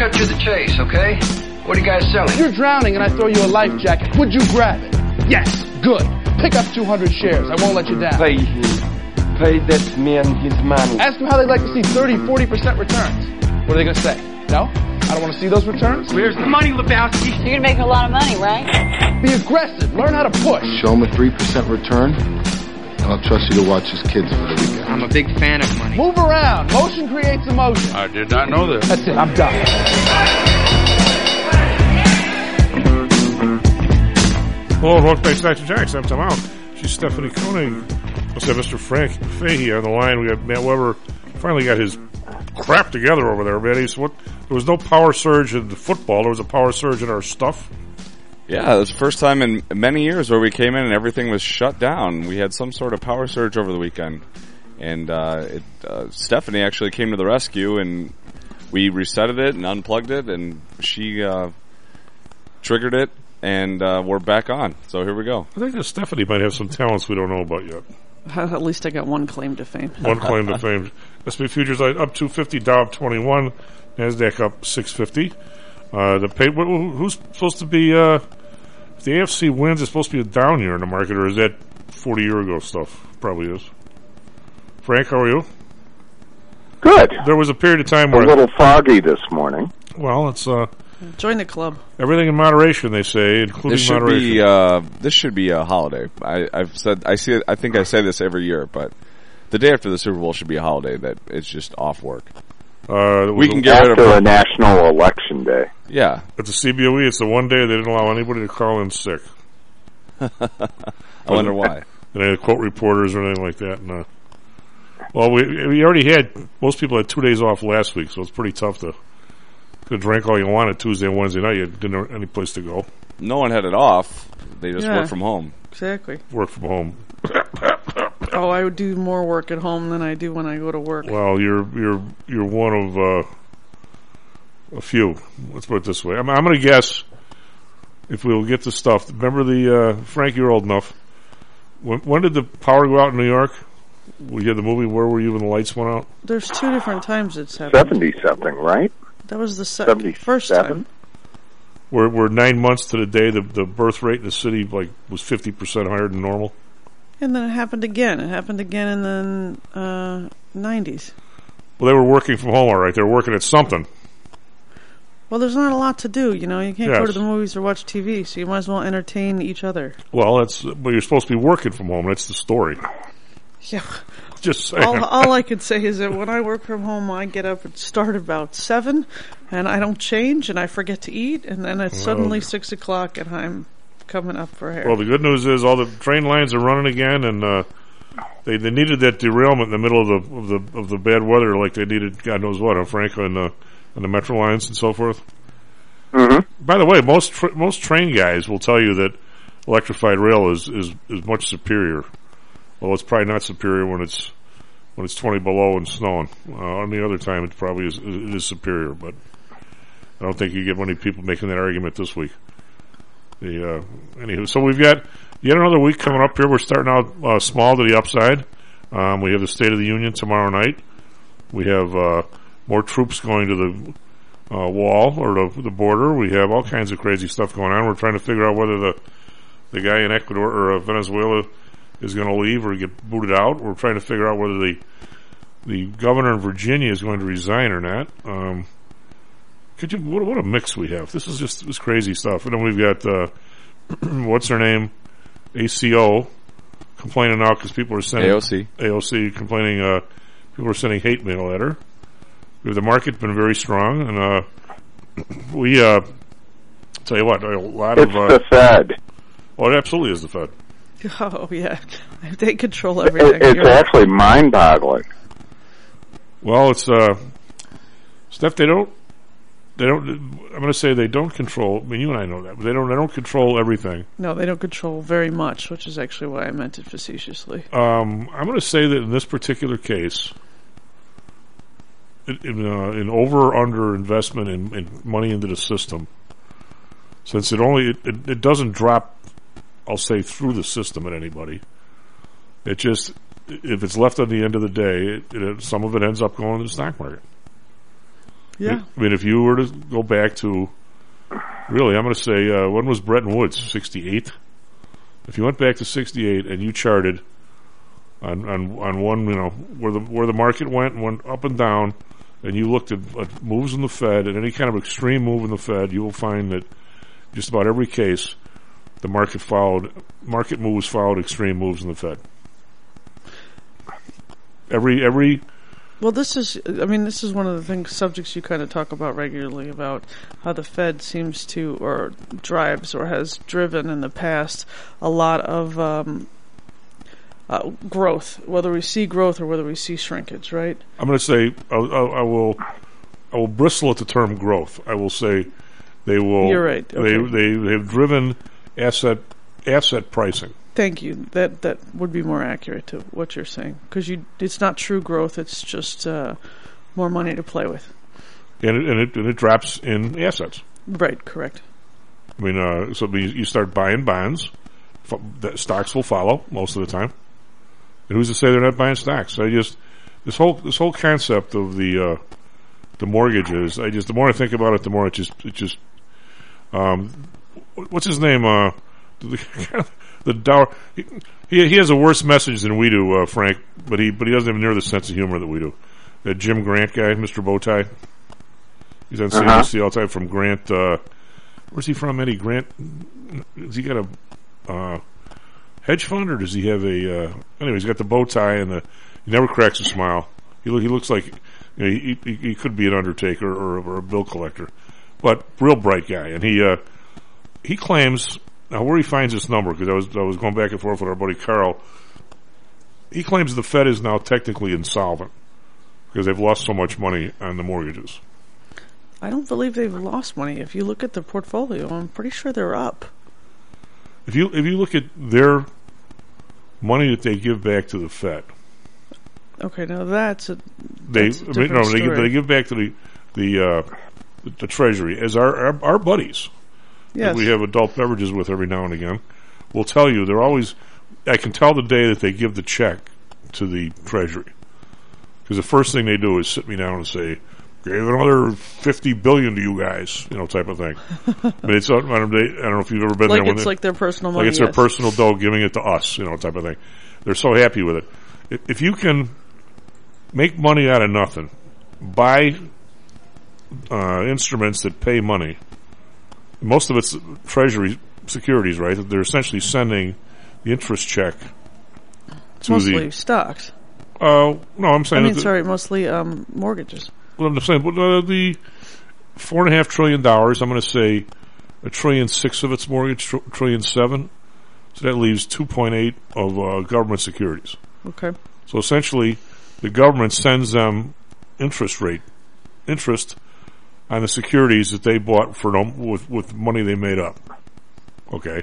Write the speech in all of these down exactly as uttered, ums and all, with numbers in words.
cut to the chase, okay? What are you guys selling? If you're drowning and I throw you a life jacket, would you grab it? Yes. Good. Pick up two hundred shares. I won't let you down. Pay him. Pay that man his money. Ask them how they'd like to see thirty, forty percent returns. What are they going to say? No? I don't want to see those returns? Where's the money, Lebowski? You're going to make a lot of money, right? Be aggressive. Learn how to push. Show him a three percent return, and I'll trust you to watch his kids for the weekend. I'm a big fan of money. Move around. Motion creates emotion. I did not know this. That's it. I'm done. Hello, welcome back to Doctor Jacks. I'm Tom Allen. She's Stephanie Koenig. Let's have Mister Frank Fahey on the line. We got Matt Weber. Finally got his crap together over there, man. He's what? There was no power surge in the football. There was a power surge in our stuff. Yeah, it was the first time in many years where we came in and everything was shut down. We had some sort of power surge over the weekend. And uh, it, uh, Stephanie actually came to the rescue, and we resetted it and unplugged it, and she uh, triggered it, and uh, we're back on. So here we go. I think that Stephanie might have some talents we don't know about yet. At least I got one claim to fame. One claim to fame. S and P futures up two fifty, Dow up twenty-one, NASDAQ up six fifty. Uh, the pay, who's supposed to be, uh, if the A F C wins, it's supposed to be a down year in the market, or is that forty year ago stuff? Probably is. Frank, how are you? Good. There was a period of time where... A little foggy this morning. Well, it's... Uh, Join the club. Everything in moderation, they say, including this should moderation. Be, uh, this should be a holiday. I, I've said, I see it, I think I say this every year, but the day after the Super Bowl should be a holiday that it's just off work. Uh, we can get rid of after a national election day. Yeah. At the C B O E, it's the one day they didn't allow anybody to call in sick. I wonder why. And they had quote reporters or anything like that. And, uh, well, we we already had, most people had two days off last week, so it's pretty tough to... Could drink all you wanted Tuesday and Wednesday night. You didn't have any place to go. No one had it off. They just yeah, work from home. Exactly. Work from home. Oh, I would do more work at home than I do when I go to work. Well, you're you're you're one of uh, a few. Let's put it this way. I'm, I'm going to guess if we'll get the stuff. Remember the uh, Frank? You're old enough. When, when did the power go out in New York? We had the movie Where Were You When the Lights Went Out? There's two different times it's happened. Seventy something, right? That was the se- first time. We're, we're nine months to the day the the birth rate in the city like was fifty percent higher than normal. And then it happened again. It happened again in the uh, nineties. Well, they were working from home, all right. They were working at something. Well, there's not a lot to do, you know. You can't yes. go to the movies or watch T V, so you might as well entertain each other. Well, that's but you're supposed to be working from home. That's the story. Yeah. Just saying. All, all I could say is that when I work from home, I get up and start about seven, and I don't change, and I forget to eat, and then it's well, suddenly six o'clock, and I'm coming up for air. Well, the good news is all the train lines are running again, and uh, they they needed that derailment in the middle of the of the of the bad weather, like they needed God knows what on Frank on the on the metro lines and so forth. Mm-hmm. By the way, most tra- most train guys will tell you that electrified rail is, is, is much superior. Well, it's probably not superior when it's when it's twenty below and snowing. Uh, on the other time, it probably is it is superior, but I don't think you get many people making that argument this week. The uh, anywho, so we've got yet another week coming up here. We're starting out uh, small to the upside. Um, we have the State of the Union tomorrow night. We have uh, more troops going to the uh, wall or the, the border. We have all kinds of crazy stuff going on. We're trying to figure out whether the the guy in Ecuador or uh, Venezuela is going to leave or get booted out. We're trying to figure out whether the the governor in Virginia is going to resign or not. Um, could you? What, what a mix we have! This is just this crazy stuff. And then we've got uh, what's her name, A C O, complaining now because people are sending A O C A O C complaining. Uh, people are sending hate mail at her. We have the market been very strong, and uh, we uh, tell you what, a lot it's of uh, the Fed. Oh, it absolutely is the Fed. Oh, yeah. They control everything. It, it's actually mind-boggling. Well, it's, uh, Steph, they don't, they don't, I'm going to say they don't control, I mean, you and I know that, but they don't, they don't control everything. No, they don't control very much, which is actually why I meant it facetiously. Um, I'm going to say that in this particular case, in, in, uh, in over or under investment in, in money into the system, since it only, it, it, it doesn't drop, I'll say, through the system at anybody. It just, if it's left at the end of the day, it, it, some of it ends up going to the stock market. Yeah. I mean, if you were to go back to, really, I'm going to say, uh, when was Bretton Woods? sixty-eight? If you went back to sixty-eight and you charted on, on, on one, you know, where the, where the market went and went up and down, and you looked at, at moves in the Fed and any kind of extreme move in the Fed, you will find that just about every case, the market followed, market moves followed extreme moves in the Fed. Every, every, Well, this is, I mean, this is one of the things, subjects you kind of talk about regularly, about how the Fed seems to, or drives, or has driven in the past, a lot of um, uh, growth, whether we see growth or whether we see shrinkage, right? I'm going to say, I, I, I will, I will bristle at the term growth. I will say they will, You're right. Okay. they, they have driven asset, asset pricing. Thank you. That that would be more accurate to what you're saying, because you it's not true growth. It's just uh, more money to play with. And it, and it and it drops in assets. Right. Correct. I mean, uh, so you start buying bonds. F- the stocks will follow most of the time. And who's to say they're not buying stocks? I just this whole this whole concept of the uh, the mortgages. I just the more I think about it, the more it just it just. Um, what's his name? Uh, the, The Dow, he, he has a worse message than we do, uh, Frank, but he but he doesn't have near the sense of humor that we do. That Jim Grant guy, Mister Bowtie, he's on C N B C uh-huh. all the time from Grant. Uh, where's he from, Eddie? Grant? Has he got a uh, hedge fund, or does he have a? Uh, anyway, he's got the bow tie and the. He never cracks a smile. He look, he looks like you know, he, he he could be an undertaker or, or a bill collector, but real bright guy, and he uh, he claims. Now, where he finds this number, because I was I was going back and forth with our buddy Carl, he claims the Fed is now technically insolvent because they've lost so much money on the mortgages. I don't believe they've lost money. If you look at their portfolio, I'm pretty sure they're up. If you if you look at their money that they give back to the Fed, okay, now that's a they that's a I mean, no they give, they give back to the the uh, the, the Treasury as our our, our buddies. Yes. That we have adult beverages with every now and again, will tell you they're always. I can tell the day that they give the check to the Treasury, because the first thing they do is sit me down and say, "Gave another fifty billion to you guys," you know, type of thing. But it's I don't, I don't know if you've ever been like there. It's when like their personal money. Like it's yes. their personal dough, giving it to us, you know, type of thing. They're so happy with it. If, if you can make money out of nothing, buy uh, instruments that pay money. Most of it's Treasury securities, right? They're essentially sending the interest check to mostly the stocks. Uh, no, I'm saying. I mean, the, sorry, mostly um, mortgages. Well, I'm saying, but uh, the four and a half trillion dollars. I'm going to say a trillion six of it's mortgage, tr- trillion seven. So that leaves two point eight of uh, government securities. Okay. So essentially, the government sends them interest rate, interest. on the securities that they bought for them with, with money they made up. Okay?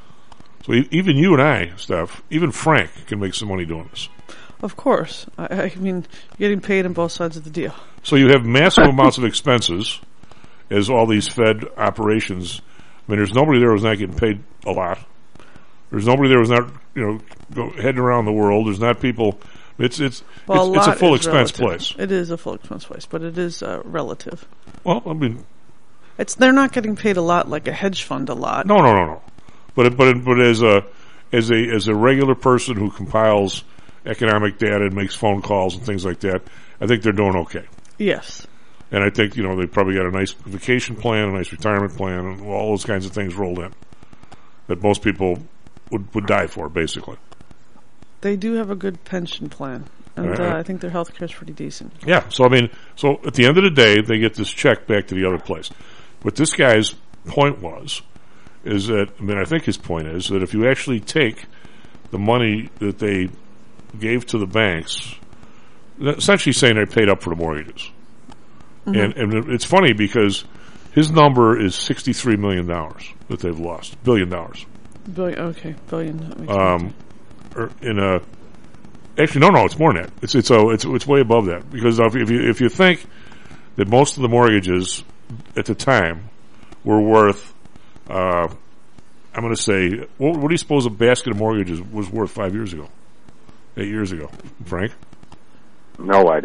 So e- even you and I, Steph, even Frank can make some money doing this. Of course. I, I mean, you're getting paid on both sides of the deal. So you have massive amounts of expenses as all these Fed operations. I mean, there's nobody there who's not getting paid a lot. There's nobody there who's not, you know, go, heading around the world. There's not people... It's it's well, it's, a, it's a full expense relative. place. It is a full expense place, but it is uh, relative. Well, I mean, it's they're not getting paid a lot like a hedge fund a lot. No, no, no, no. But it, but it, but as a as a as a regular person who compiles economic data and makes phone calls and things like that, I think they're doing okay. Yes. And I think you know they probably got a nice vacation plan, a nice retirement plan, and all those kinds of things rolled in that most people would would die for, basically. They do have a good pension plan, and uh, uh, I think their health care is pretty decent. Yeah, so I mean, so at the end of the day, they get this check back to the other place. What this guy's point was, is that, I mean, I think his point is that if you actually take the money that they gave to the banks, essentially saying they paid up for the mortgages. Mm-hmm. And, and it's funny because his number is sixty-three million dollars that they've lost. Billion dollars. Billion, okay, billion. That makes um, sense. Or in a actually no no it's more than that. It's it's oh, it's it's way above that, because if you if you think that most of the mortgages at the time were worth uh, I'm going to say what, what do you suppose a basket of mortgages was worth five years ago, eight years ago, Frank? No idea.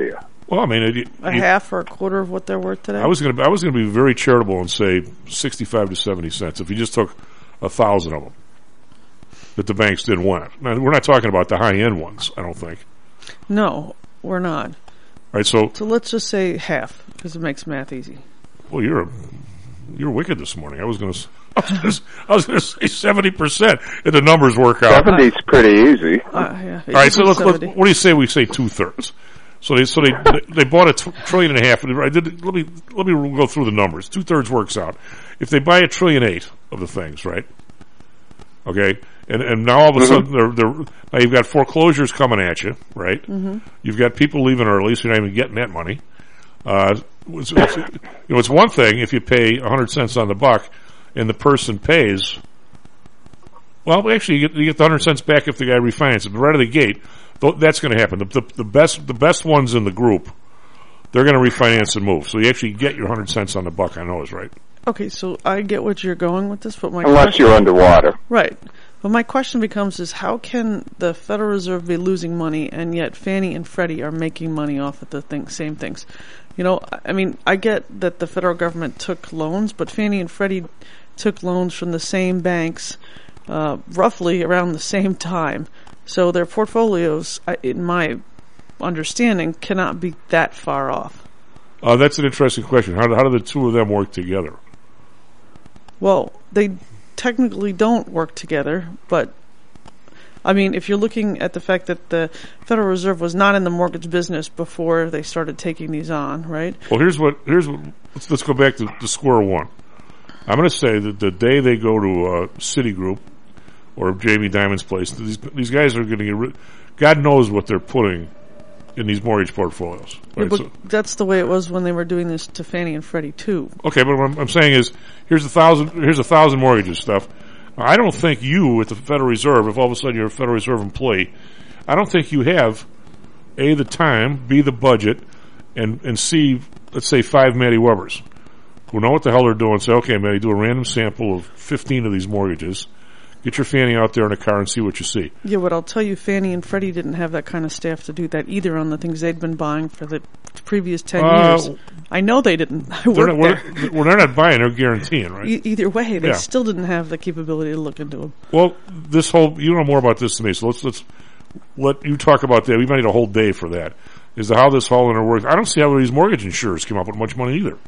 Well, I mean, it, A you, half or a quarter of what they're worth today? I was going to I was going to be very charitable and say sixty-five to seventy cents if you just took a thousand of them that the banks didn't want. Now, we're not talking about the high end ones, I don't think. No, we're not. All right, so So let's just say half, because it makes math easy. well, you're a, you're wicked this morning. I was going to I was going to say seventy percent if the numbers work out. seventy's pretty easy. Uh, yeah, All right, so let's, let's, seventy. what do you say we say two thirds? So they so they they bought a t- trillion and a half. I did. Let me let me go through the numbers. Two thirds works out. If they buy a trillion eight of the things, right? Okay, and and now all of a Mm-hmm. sudden they're, they're now you've got foreclosures coming at you, right? Mm-hmm. You've got people leaving early, so you're not even getting that money. Uh, it's, it's, you know, it's one thing if you pay a hundred cents on the buck, and the person pays. Well, actually, you get, you get the hundred cents back if the guy refinances. But right out of the gate, th- that's going to happen. The, the, the best, the best ones in the group, they're going to refinance and move. So you actually get your hundred cents on the buck on those, right? Okay, so I get what you're going with this, but my Unless question, you're underwater. right. But my question becomes is how can the Federal Reserve be losing money and yet Fannie and Freddie are making money off of the thing, same things? You know, I mean, I get that the federal government took loans, but Fannie and Freddie took loans from the same banks uh, roughly around the same time. So their portfolios, I- in my understanding, cannot be that far off. Uh, that's an interesting question. How do, how do the two of them work together? Well, they technically don't work together, but I mean, if you're looking at the fact that the Federal Reserve was not in the mortgage business before they started taking these on, right? Well, here's what here's what, let's let's go back to, to square one. I'm going to say that the day they go to uh, Citigroup or Jamie Dimon's place, these these guys are going to get rid. God knows what they're putting in these mortgage portfolios. Yeah, Right? but So, that's the way it was when they were doing this to Fannie and Freddie too. okay, but what I'm, I'm saying is, here's a thousand here's a thousand mortgages stuff. I don't think you at the Federal Reserve, if all of a sudden you're a Federal Reserve employee, I don't think you have A, the time, B, the budget, and, and C, let's say five Matty Webbers who know what the hell they're doing. Say, okay, Matty, do a random sample of fifteen of these mortgages. Get your Fannie out there in a car and see what you see. Yeah, but I'll tell you, Fannie and Freddie didn't have that kind of staff to do that either on the things they'd been buying for the previous ten Uh, years. I know they didn't. I They're worked not, there. we're, well, they're not buying, they're guaranteeing, right? E- either way, they Yeah. still didn't have the capability to look into them. Well, this whole, you know more about this than me, so let's, let's let you talk about that. We might need a whole day for that. Is to how this whole inter works. I don't see how these mortgage insurers came up with much money either.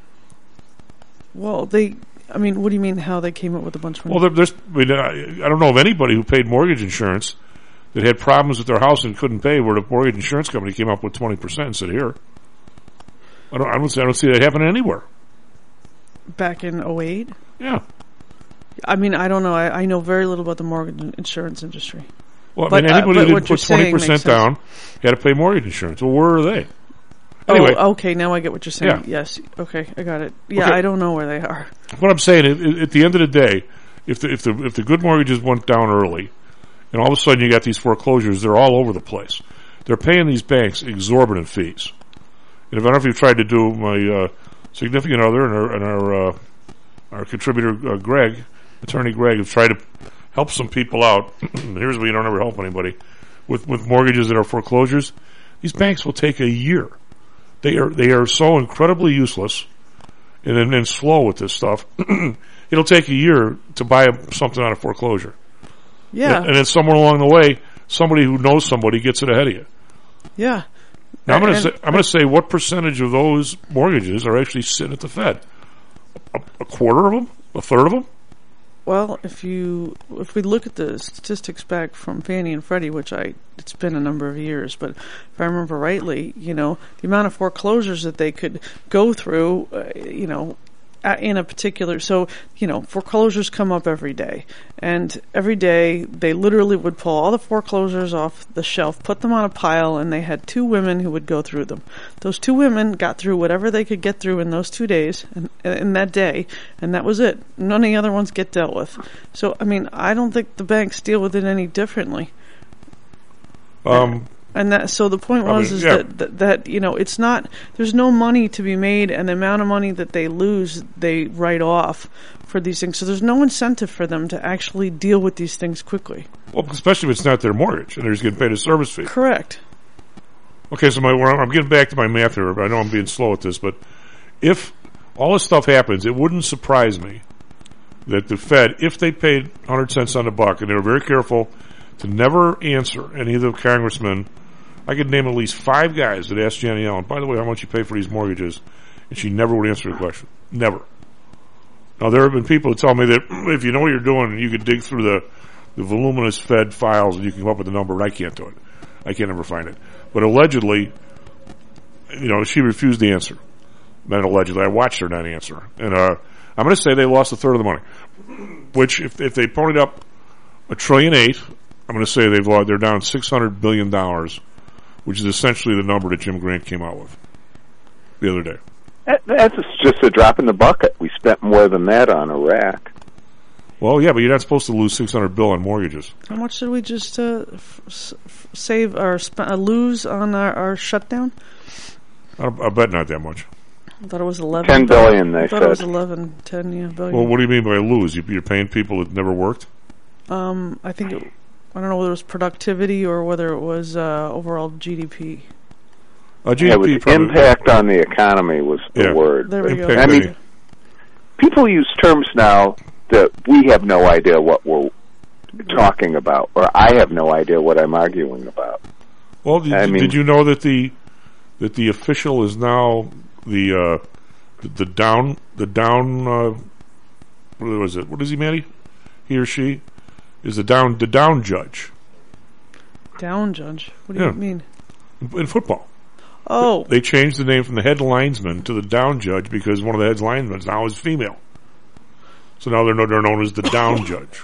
Well, they, I mean, what do you mean how they came up with a bunch of money? Well, there, there's, I, mean, I I don't know of anybody who paid mortgage insurance that had problems with their house and couldn't pay, where the mortgage insurance company came up with twenty percent and said, here. I don't, I don't see, I don't see that happening anywhere. Back in oh eight? Yeah. I mean, I don't know. I, I know very little about the mortgage insurance industry. Well, I But, mean, uh, anybody but that what you're put twenty saying percent makes sense. down had to pay mortgage insurance. Well, where are they? Anyway, Oh, okay. Now I get what you're saying. Yeah. Yes. Okay, I got it. Yeah, Okay. I don't know where they are. what I'm saying is, at the end of the day, if the, if the if the good mortgages went down early, and all of a sudden you got these foreclosures, they're all over the place. They're paying these banks exorbitant fees. And if I don't know if you've tried to do my uh, significant other and our and our, uh, our contributor uh, Greg, attorney Greg, have tried to help some people out. Here's where you don't ever help anybody with with mortgages that are foreclosures. These banks will take a year. They are they are so incredibly useless and then and slow with this stuff. It'll take a year to buy a, something on a foreclosure. Yeah. And, and then somewhere along the way, somebody who knows somebody gets it ahead of you. Yeah. Now I'm going to And- say I'm going to say what percentage of those mortgages are actually sitting at the Fed? A, a quarter of them? A third of them? Well, if you if we look at the statistics back from Fannie and Freddie, which I it's been a number of years, but if I remember rightly, you know, the amount of foreclosures that they could go through, uh, you know, a- in a particular, so you know, foreclosures come up every day, and every day they literally would pull all the foreclosures off the shelf, put them on a pile, and they had two women who would go through them. Those two women got through whatever they could get through in those two days, and in that day, and that was it. None of the other ones get dealt with. So, I mean, I don't think the banks deal with it any differently. Um, And that, so the point I was mean, is yeah. that, that that you know it's not there's no money to be made, and the amount of money that they lose they write off for these things. So there's no incentive for them to actually deal with these things quickly. well, especially if it's not their mortgage and they're just getting paid a service fee. Correct. Okay, so my, I'm getting back to my math here. I know I'm being slow at this, but if all this stuff happens, it wouldn't surprise me that the Fed, if they paid one hundred cents on the buck, and they were very careful to never answer any of the congressmen, I could name at least five guys that asked Janet Yellen, by the way, how much you pay for these mortgages, and she never would answer the question. Never. Now, there have been people who tell me that if you know what you're doing, you could dig through the, the voluminous Fed files and you can come up with a number, but I can't do it. I can't ever find it. But allegedly, you know, she refused to answer. Not allegedly. I watched her not answer. And uh, I'm going to say they lost a third of the money, which if, if they ponied up a trillion eight, I'm going to say they've lost, they're down six hundred billion dollars, which is essentially the number that Jim Grant came out with the other day. That's just a drop in the bucket. We spent more than that on Iraq. Well, yeah, but you're not supposed to lose six hundred bill on mortgages. How much did we just uh, f- f- save or sp- uh, lose on our, our shutdown? I, I bet not that much. I thought it was eleven. Ten billion. They I thought said it was eleven, ten, yeah, billion. Well, what do you mean by lose? You, you're paying people that never worked? Um, I think it, I don't know whether it was productivity or whether it was uh, overall G D P. Uh, G D P yeah, it was probably, impact on the economy was the yeah. word. There we go. I mean, people use terms now that we have no idea what we're talking about, or I have no idea what I'm arguing about. Well, did, I mean, did you know that the that the official is now the uh, the, the down the down uh, what was it? What is he, Maddie? He or she is the down the down judge. Down judge. What do yeah. you mean? In, in football. Oh, they changed the name from the head linesman to the down judge because one of the head linesmen now is female. So now they're, they're known as the down judge.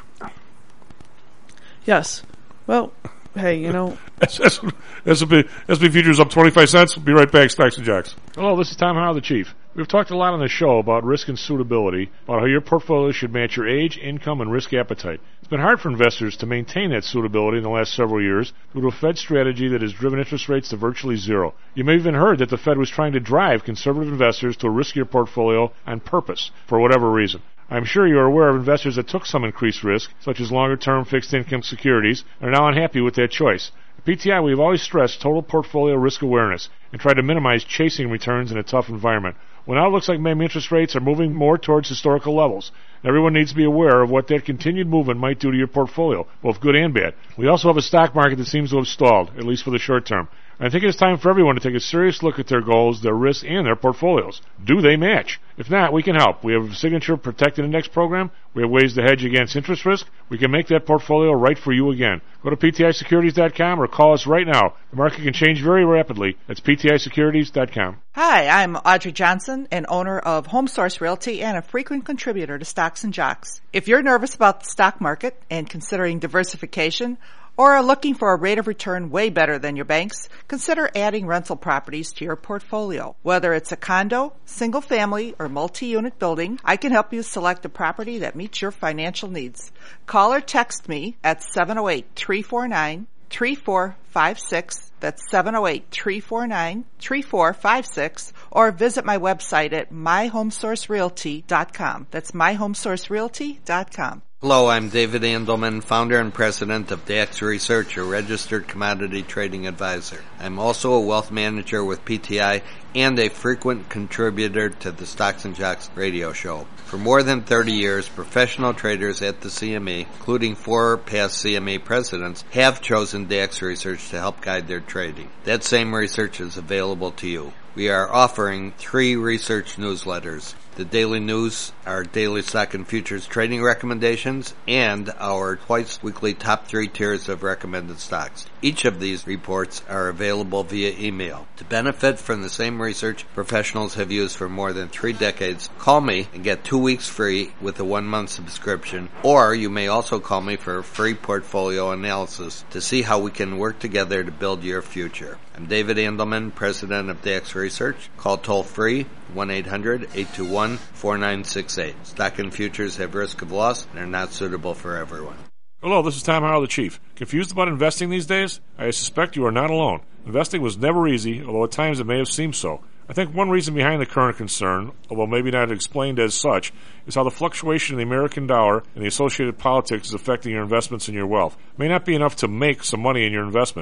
Yes. Well, hey, you know. S and P futures up twenty-five cents. We'll be right back, Stocks and Jocks. Hello, this is Tom Howell, the Chief. We've talked a lot on the show about risk and suitability, about how your portfolio should match your age, income, and risk appetite. It's been hard for investors to maintain that suitability in the last several years due to a Fed strategy that has driven interest rates to virtually zero. You may have even heard that the Fed was trying to drive conservative investors to a riskier portfolio on purpose, for whatever reason. I'm sure you're aware of investors that took some increased risk, such as longer-term fixed-income securities, and are now unhappy with that choice. At P T I, we've always stressed total portfolio risk awareness and tried to minimize chasing returns in a tough environment. Well, now it looks like maybe interest rates are moving more towards historical levels. Everyone needs to be aware of what that continued movement might do to your portfolio, both good and bad. We also have a stock market that seems to have stalled, at least for the short term. I think it's time for everyone to take a serious look at their goals, their risks, and their portfolios. Do they match? If not, we can help. We have a Signature Protected Index program. We have ways to hedge against interest risk. We can make that portfolio right for you again. Go to P T I securities dot com or call us right now. The market can change very rapidly. That's P T I securities dot com. Hi, I'm Audrey Johnson, an owner of HomeSource Realty and a frequent contributor to Stocks and Jocks. If you're nervous about the stock market and considering diversification, or are looking for a rate of return way better than your banks, consider adding rental properties to your portfolio. Whether it's a condo, single family, or multi-unit building, I can help you select a property that meets your financial needs. Call or text me at seven oh eight, three four nine, three four five six. That's seven oh eight, three four nine, three four five six, or visit my website at my home source realty dot com. That's my home source realty dot com. Hello, I'm David Andelman, founder and president of Dax Research, a registered commodity trading advisor. I'm also a wealth manager with P T I and a frequent contributor to the Stocks and Jocks radio show. For more than thirty years, professional traders at the C M E, including four past C M E presidents, have chosen Dax Research to help guide their trading. That same research is available to you. We are offering three research newsletters: the Daily News, our daily stock and futures trading recommendations, and our twice-weekly top three tiers of recommended stocks. Each of these reports are available via email. To benefit from the same research professionals have used for more than three decades, call me and get two weeks free with a one-month subscription, or you may also call me for a free portfolio analysis to see how we can work together to build your future. I'm David Andelman, president of Dax Research. Call toll-free one eight hundred, eight two one, four nine six eight. Stock and futures have risk of loss and are not suitable for everyone. Hello, this is Tom Howell, the Chief. Confused about investing these days? I suspect you are not alone. Investing was never easy, although at times it may have seemed so. I think one reason behind the current concern, although maybe not explained as such, is how the fluctuation in the American dollar and the associated politics is affecting your investments and your wealth. It may not be enough to make some money in your investments.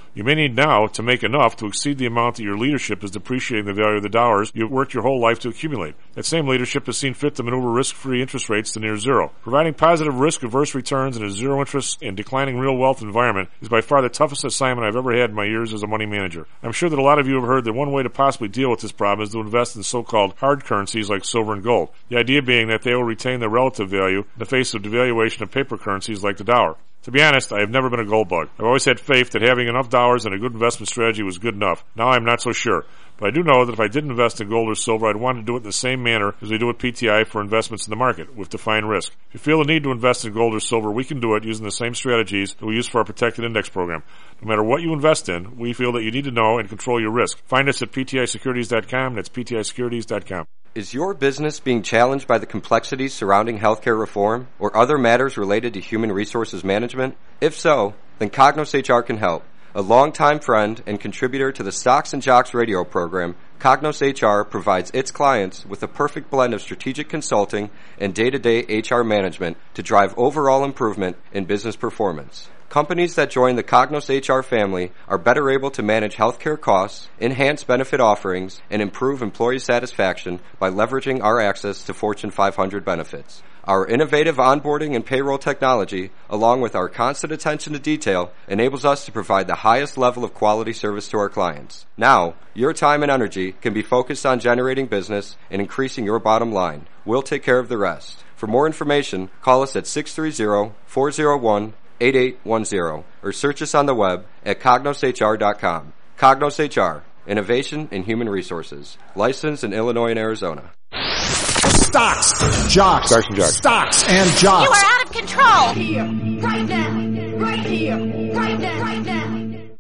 You may need now to make enough to exceed the amount that your leadership is depreciating the value of the dollars you've worked your whole life to accumulate. That same leadership has seen fit to maneuver risk-free interest rates to near zero. Providing positive risk-averse returns in a zero-interest and declining real wealth environment is by far the toughest assignment I've ever had in my years as a money manager. I'm sure that a lot of you have heard that one way to possibly deal with this problem is to invest in so-called hard currencies like silver and gold. The idea being that they will retain their relative value in the face of devaluation of paper currencies like the dollar. To be honest, I have never been a gold bug. I've always had faith that having enough dollars and a good investment strategy was good enough. Now I'm not so sure. But I do know that if I did invest in gold or silver, I'd want to do it in the same manner as we do with P T I for investments in the market, with defined risk. If you feel the need to invest in gold or silver, we can do it using the same strategies that we use for our protected index program. No matter what you invest in, we feel that you need to know and control your risk. Find us at P T I securities dot com. That's P T I securities dot com. Is your business being challenged by the complexities surrounding healthcare reform or other matters related to human resources management? If so, then Cognos H R can help. A longtime friend and contributor to the Stocks and Jocks radio program, Cognos H R provides its clients with a perfect blend of strategic consulting and day-to-day H R management to drive overall improvement in business performance. Companies that join the Cognos H R family are better able to manage healthcare costs, enhance benefit offerings, and improve employee satisfaction by leveraging our access to Fortune five hundred benefits. Our innovative onboarding and payroll technology, along with our constant attention to detail, enables us to provide the highest level of quality service to our clients. Now, your time and energy can be focused on generating business and increasing your bottom line. We'll take care of the rest. For more information, call us at six three zero, four zero one, eight eight one zero or search us on the web at cognos H R dot com. Cognos H R, Innovation in Human Resources. Licensed in Illinois and Arizona. Stocks, jocks, Stocks and jocks. Stocks and jocks. You are out of control. Here, right now, right here, right now, right now.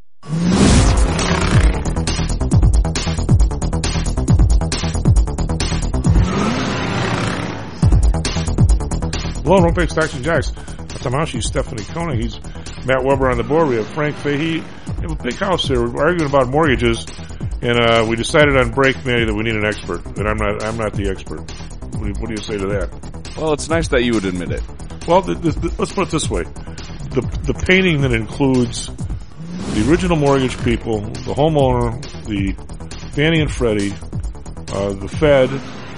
Hello, don't pick Stocks and Jocks. Tamashi, Stephanie Koenig. He's Matt Weber on the board. We have Frank Fahey. We have a big house here. We're arguing about mortgages, and uh, we decided on break, Manny, that we need an expert. And I'm not. I'm not the expert. What do, you, what do you say to that? Well, it's nice that you would admit it. Well, the, the, the, let's put it this way: the the painting that includes the original mortgage people, the homeowner, the Fannie and Freddie, uh, the Fed,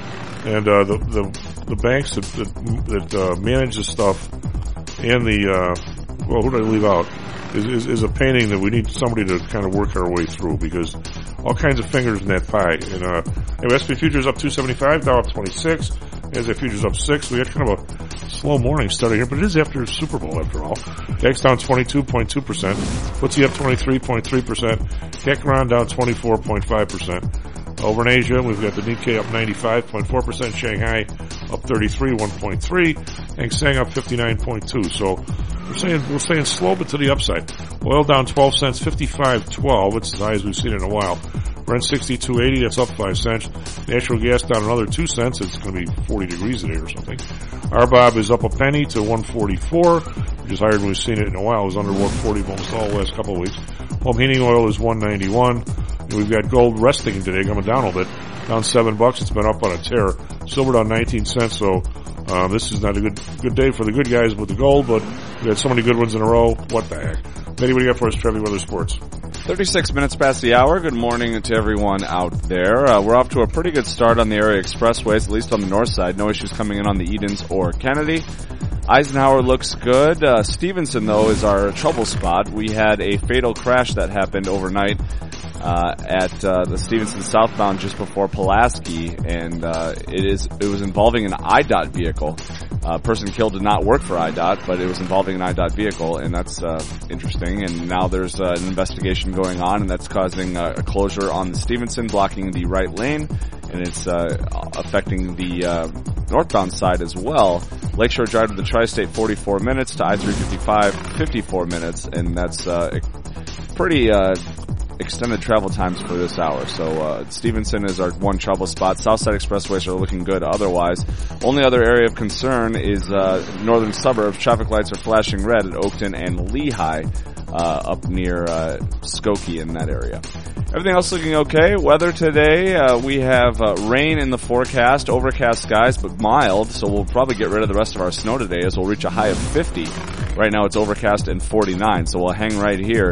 and uh, the the the banks that that, that uh, manage the stuff. And the, uh, well, who did I leave out, is, is, is a painting that we need somebody to kind of work our way through because all kinds of fingers in that pie. And, uh, anyway, S and P futures up two seventy-five, Dow up twenty-six, NASDAQ futures up six. We had kind of a slow morning starting here, but it is after Super Bowl after all. D A X down twenty-two point two percent, F T S E up twenty-three point three percent, C A C Ron down twenty-four point five percent. Over in Asia, we've got the Nikkei up ninety-five point four percent, Shanghai up thirty-three, one point three, and Hang Seng up fifty-nine point two. So we're saying we're staying slow, but to the upside. Oil down twelve cents, fifty-five twelve. It's as high as we've seen in a while. Brent sixty-two eighty. That's up five cents. Natural gas down another two cents. It's going to be forty degrees today or something. R B O B is up a penny to one forty-four, which is higher than we've seen it in a while. It was under one forty almost all the last couple of weeks. Home heating oil is one ninety-one. And we've got gold resting today, coming down a little bit, down seven bucks. It's been up on a tear. Silver down nineteen cents. So um, this is not a good good day for the good guys with the gold, but we had so many good ones in a row. What the heck? Eddie, what do you got for us, Trevi Weather Sports? thirty-six minutes past the hour. Good morning to everyone out there. Uh, we're off to a pretty good start on the area expressways, at least on the north side. No issues coming in on the Edens or Kennedy. Eisenhower looks good. Uh, Stevenson, though, is our trouble spot. We had a fatal crash that happened overnight uh, at uh, the Stevenson southbound just before Pulaski, and uh, it is it was involving an I D O T vehicle. A uh, person killed did not work for I D O T, but it was involving an I D O T vehicle, and that's uh, interesting. And now there's uh, an investigation going on, and that's causing uh, a closure on the Stevenson, blocking the right lane, and it's uh, affecting the uh, northbound side as well. Lakeshore Drive to the Tri-State, forty-four minutes, to I three fifty-five, fifty-four minutes, and that's uh, pretty uh, extended travel times for this hour. So uh, Stevenson is our one trouble spot. Southside expressways are looking good otherwise. Only other area of concern is uh, northern suburbs. Traffic lights are flashing red at Oakton and Lehigh uh, up near uh, Skokie in that area. Everything else looking okay. Weather today, uh, we have uh, rain in the forecast, overcast skies, but mild, so we'll probably get rid of the rest of our snow today as we'll reach a high of fifty. Right now it's overcast and forty-nine, so we'll hang right here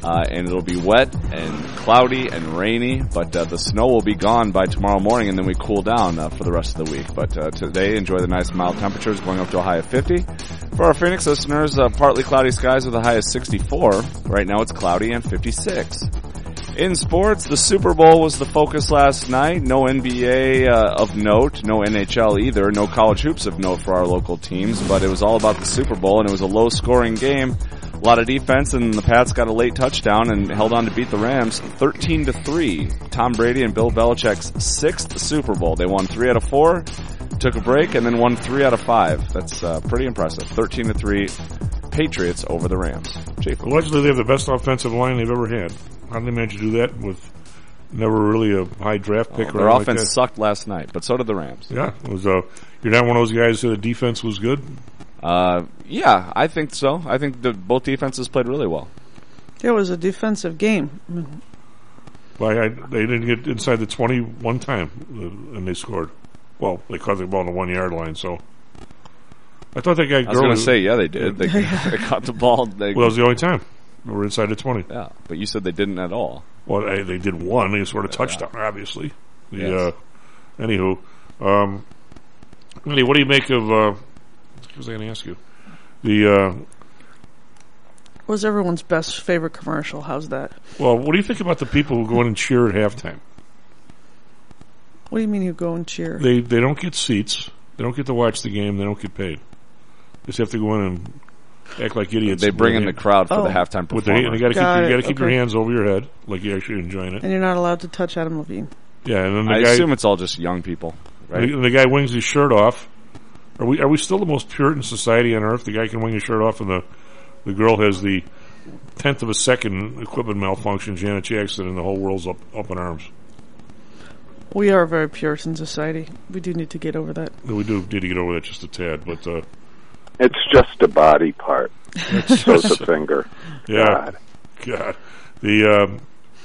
Uh, and it'll be wet and cloudy and rainy, but uh, the snow will be gone by tomorrow morning, and then we cool down uh, for the rest of the week. But uh, today, enjoy the nice mild temperatures going up to a high of fifty. For our Phoenix listeners, uh, partly cloudy skies with a high of sixty-four. Right now it's cloudy and fifty-six. In sports, the Super Bowl was the focus last night. No N B A uh, of note, no N H L either, no college hoops of note for our local teams, but it was all about the Super Bowl, and it was a low-scoring game. A lot of defense, and the Pats got a late touchdown and held on to beat the Rams thirteen to three. Tom Brady and Bill Belichick's sixth Super Bowl. They won three out of four, took a break, and then won three out of five. That's uh, pretty impressive. thirteen to three Patriots over the Rams. Schaefer. Allegedly, they have the best offensive line they've ever had. How did they manage to do that with never really a high draft pick? Oh, their or offense like that? sucked last night, but so did the Rams. Yeah, it was. Uh, you're not one of those guys who the defense was good. Uh, yeah, I think so. I think the, both defenses played really well. It was a defensive game. I mean, Well, I, they didn't get inside the twenty one time, uh, and they scored. Well, they caught the ball on the one yard line. So I thought that guy. I was going to say, yeah, they did. They, they caught the ball. They, well, that was the only time they were inside the twenty. Yeah, but you said they didn't at all. Well, I, they did one. They scored a touchdown, yeah. obviously. The, yes. uh, anywho, um, anyway, what do you make of? Uh, what was I going to ask you? The uh, what was everyone's best favorite commercial? How's that? Well, what do you think about the people who go in and cheer at halftime? What do you mean you go and cheer? They they don't get seats. They don't get to watch the game. They don't get paid. They just have to go in and act like idiots. They bring in the crowd for oh. the halftime performance. And they got to keep, Got you got to it. keep Okay. your hands over your head, like you're actually enjoying it. And you're not allowed to touch Adam Levine. Yeah, and then the I guy, assume it's all just young people, right? the, the guy wings his shirt off. Are we are we still the most Puritan society on earth? The guy can wing his shirt off, and the the girl has the tenth of a second equipment malfunction, Janet Jackson, and the whole world's up up in arms. We are a very Puritan society. We do need to get over that. We do need to get over that just a tad, but uh, it's just a body part. So's a finger. Yeah, God. God. The um,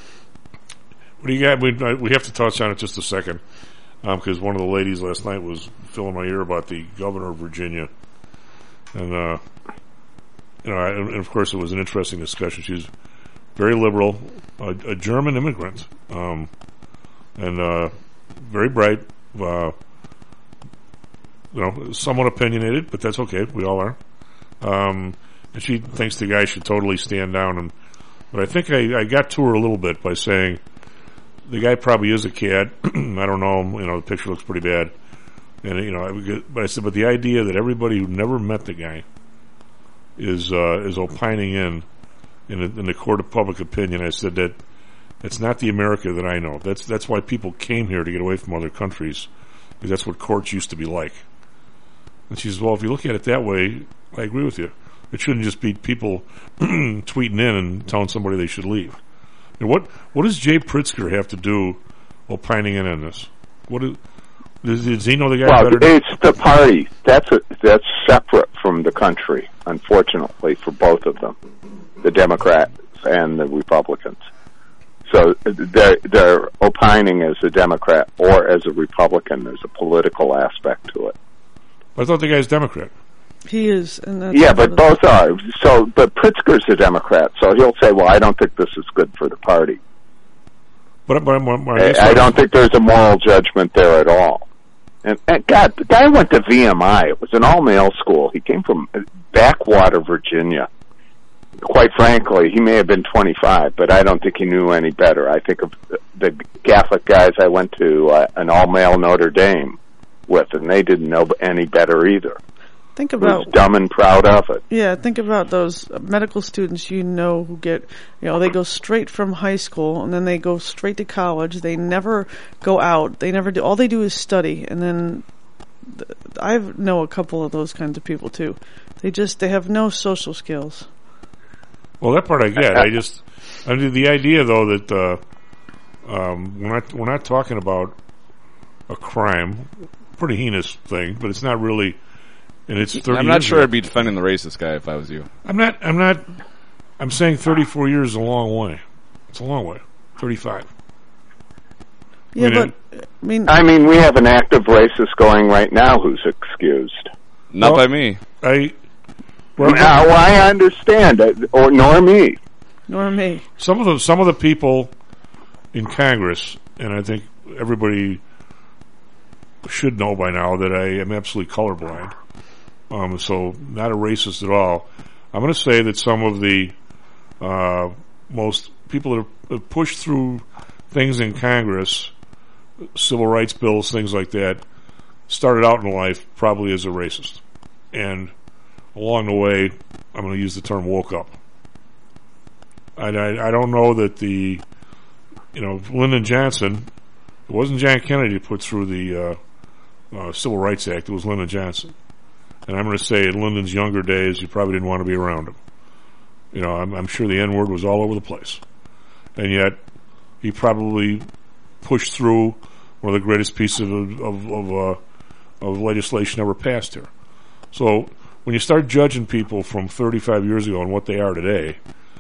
what do you got? We uh, we have to touch on it just a second because um, one of the ladies last night was filling my ear about the governor of Virginia, and uh, you know, and, and of course, it was an interesting discussion. She's very liberal, a, a German immigrant, um, and uh, very bright. Uh, you know, somewhat opinionated, but that's okay. We all are. Um, and she thinks the guy should totally stand down. And but I think I, I got to her a little bit by saying the guy probably is a cad. I don't know. You know, the picture looks pretty bad. And you know, I, but I said, but the idea that everybody who never met the guy is uh, is opining in in, a, in the court of public opinion. I said that it's not the America that I know. That's that's why people came here to get away from other countries, because that's what courts used to be like. And she says, well, if you look at it that way, I agree with you. It shouldn't just be people tweeting in and telling somebody they should leave. And what what does Jay Pritzker have to do opining in on this? What is, does, does he know the guy well, better? It's the party. That's a, that's separate from the country, unfortunately, for both of them, the Democrats and the Republicans. So they're, they're opining as a Democrat or as a Republican. There's a political aspect to it. I thought the guy's Democrat. He is, and that's Yeah, but both are. So, but Pritzker's a Democrat, so he'll say, "Well, I don't think this is good for the party." But, but, but, but I, I don't think there's a moral judgment there at all. And, and God, the guy went to V M I. It was an all-male school. He came from backwater Virginia. Quite frankly, he may have been twenty-five, but I don't think he knew any better. I think of the Catholic guys I went to uh, an all-male Notre Dame with, and they didn't know any better either. Think about Who's dumb and proud of it. Yeah, think about those medical students you know who get, you know, they go straight from high school and then they go straight to college. They never go out. They never do. All they do is study. And then th- I know a couple of those kinds of people too. They just they have no social skills. Well, that part I get. I just, I mean, the idea though that uh, um, we're not we're not talking about a crime, pretty heinous thing, but it's not really. And it's thirty I'm not years sure ago. I'd be defending the racist guy if I was you. I'm not. I'm not. I'm saying thirty-four years is a long way. It's a long way. thirty-five. Yeah, I mean, but I mean, I mean, we have an active racist going right now who's excused. Not well, by me. I. Well, now, I understand, uh, or nor me. Nor me. Some of the some of the people in Congress, and I think everybody should know by now that I am absolutely colorblind. Um, so not a racist at all. I'm going to say that some of the uh, most people that have pushed through things in Congress, civil rights bills, things like that, started out in life probably as a racist. And along the way, I'm going to use the term woke up. I, I, I don't know that the, you know, Lyndon Johnson, it wasn't John Kennedy who put through the uh, uh, Civil Rights Act, it was Lyndon Johnson. And I'm going to say in Lyndon's younger days, you probably didn't want to be around him. You know, I'm, I'm sure the N-word was all over the place. And yet, he probably pushed through one of the greatest pieces of, of, of, uh, of legislation ever passed here. So, when you start judging people from thirty-five years ago and what they are today,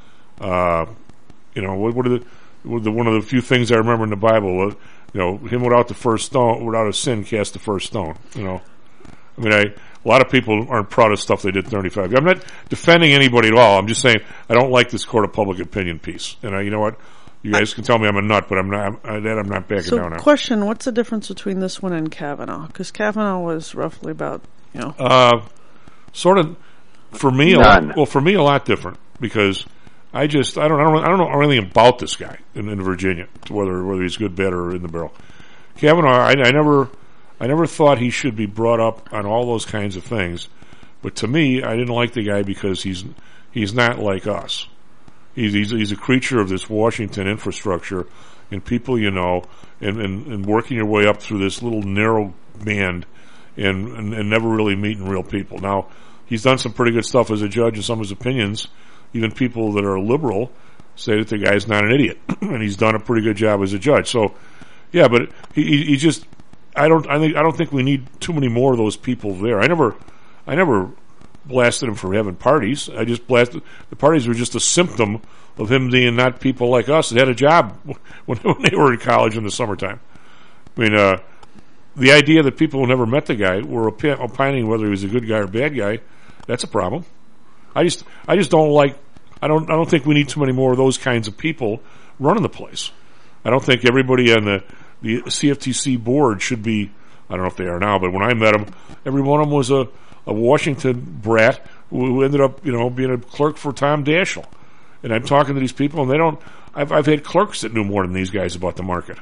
uh, you know, what, what are the, what are the, one of the few things I remember in the Bible, uh, you know, him without the first stone, without a sin, cast the first stone, you know. I mean, I, a lot of people aren't proud of stuff they did thirty-five. I'm not defending anybody at all. I'm just saying I don't like this court of public opinion piece. And I, you know what? You guys can tell me I'm a nut, but I'm not. I'm, that I'm not backing so down on. Question: what's the difference between this one and Kavanaugh? Because Kavanaugh was roughly about, you know, uh, sort of for me. A lot, well, for me, a lot different because I just I don't I don't I don't know anything about this guy in, in Virginia, whether whether he's good, bad, or in the barrel. Kavanaugh, I, I never. I never thought he should be brought up on all those kinds of things, but to me, I didn't like the guy because he's he's not like us. He's he's, he's a creature of this Washington infrastructure and people you know, and, and, and working your way up through this little narrow band, and, and and never really meeting real people. Now, he's done some pretty good stuff as a judge, and some of his opinions, even people that are liberal, say that the guy's not an idiot, and he's done a pretty good job as a judge. So, yeah, but he he, he just. I don't. I think. I don't think we need too many more of those people there. I never. I never blasted him for having parties. I just blasted the parties were just a symptom of him being not people like us that had a job when, when they were in college in the summertime. I mean, uh, the idea that people who never met the guy were opining whether he was a good guy or bad guy, that's a problem. I just. I just don't like. I don't. I don't think we need too many more of those kinds of people running the place. I don't think everybody on the. The C F T C board should be, I don't know if they are now, but when I met them, every one of them was a, a Washington brat who ended up, you know, being a clerk for Tom Daschle. And I'm talking to these people, and they don't, I've, I've had clerks that knew more than these guys about the market.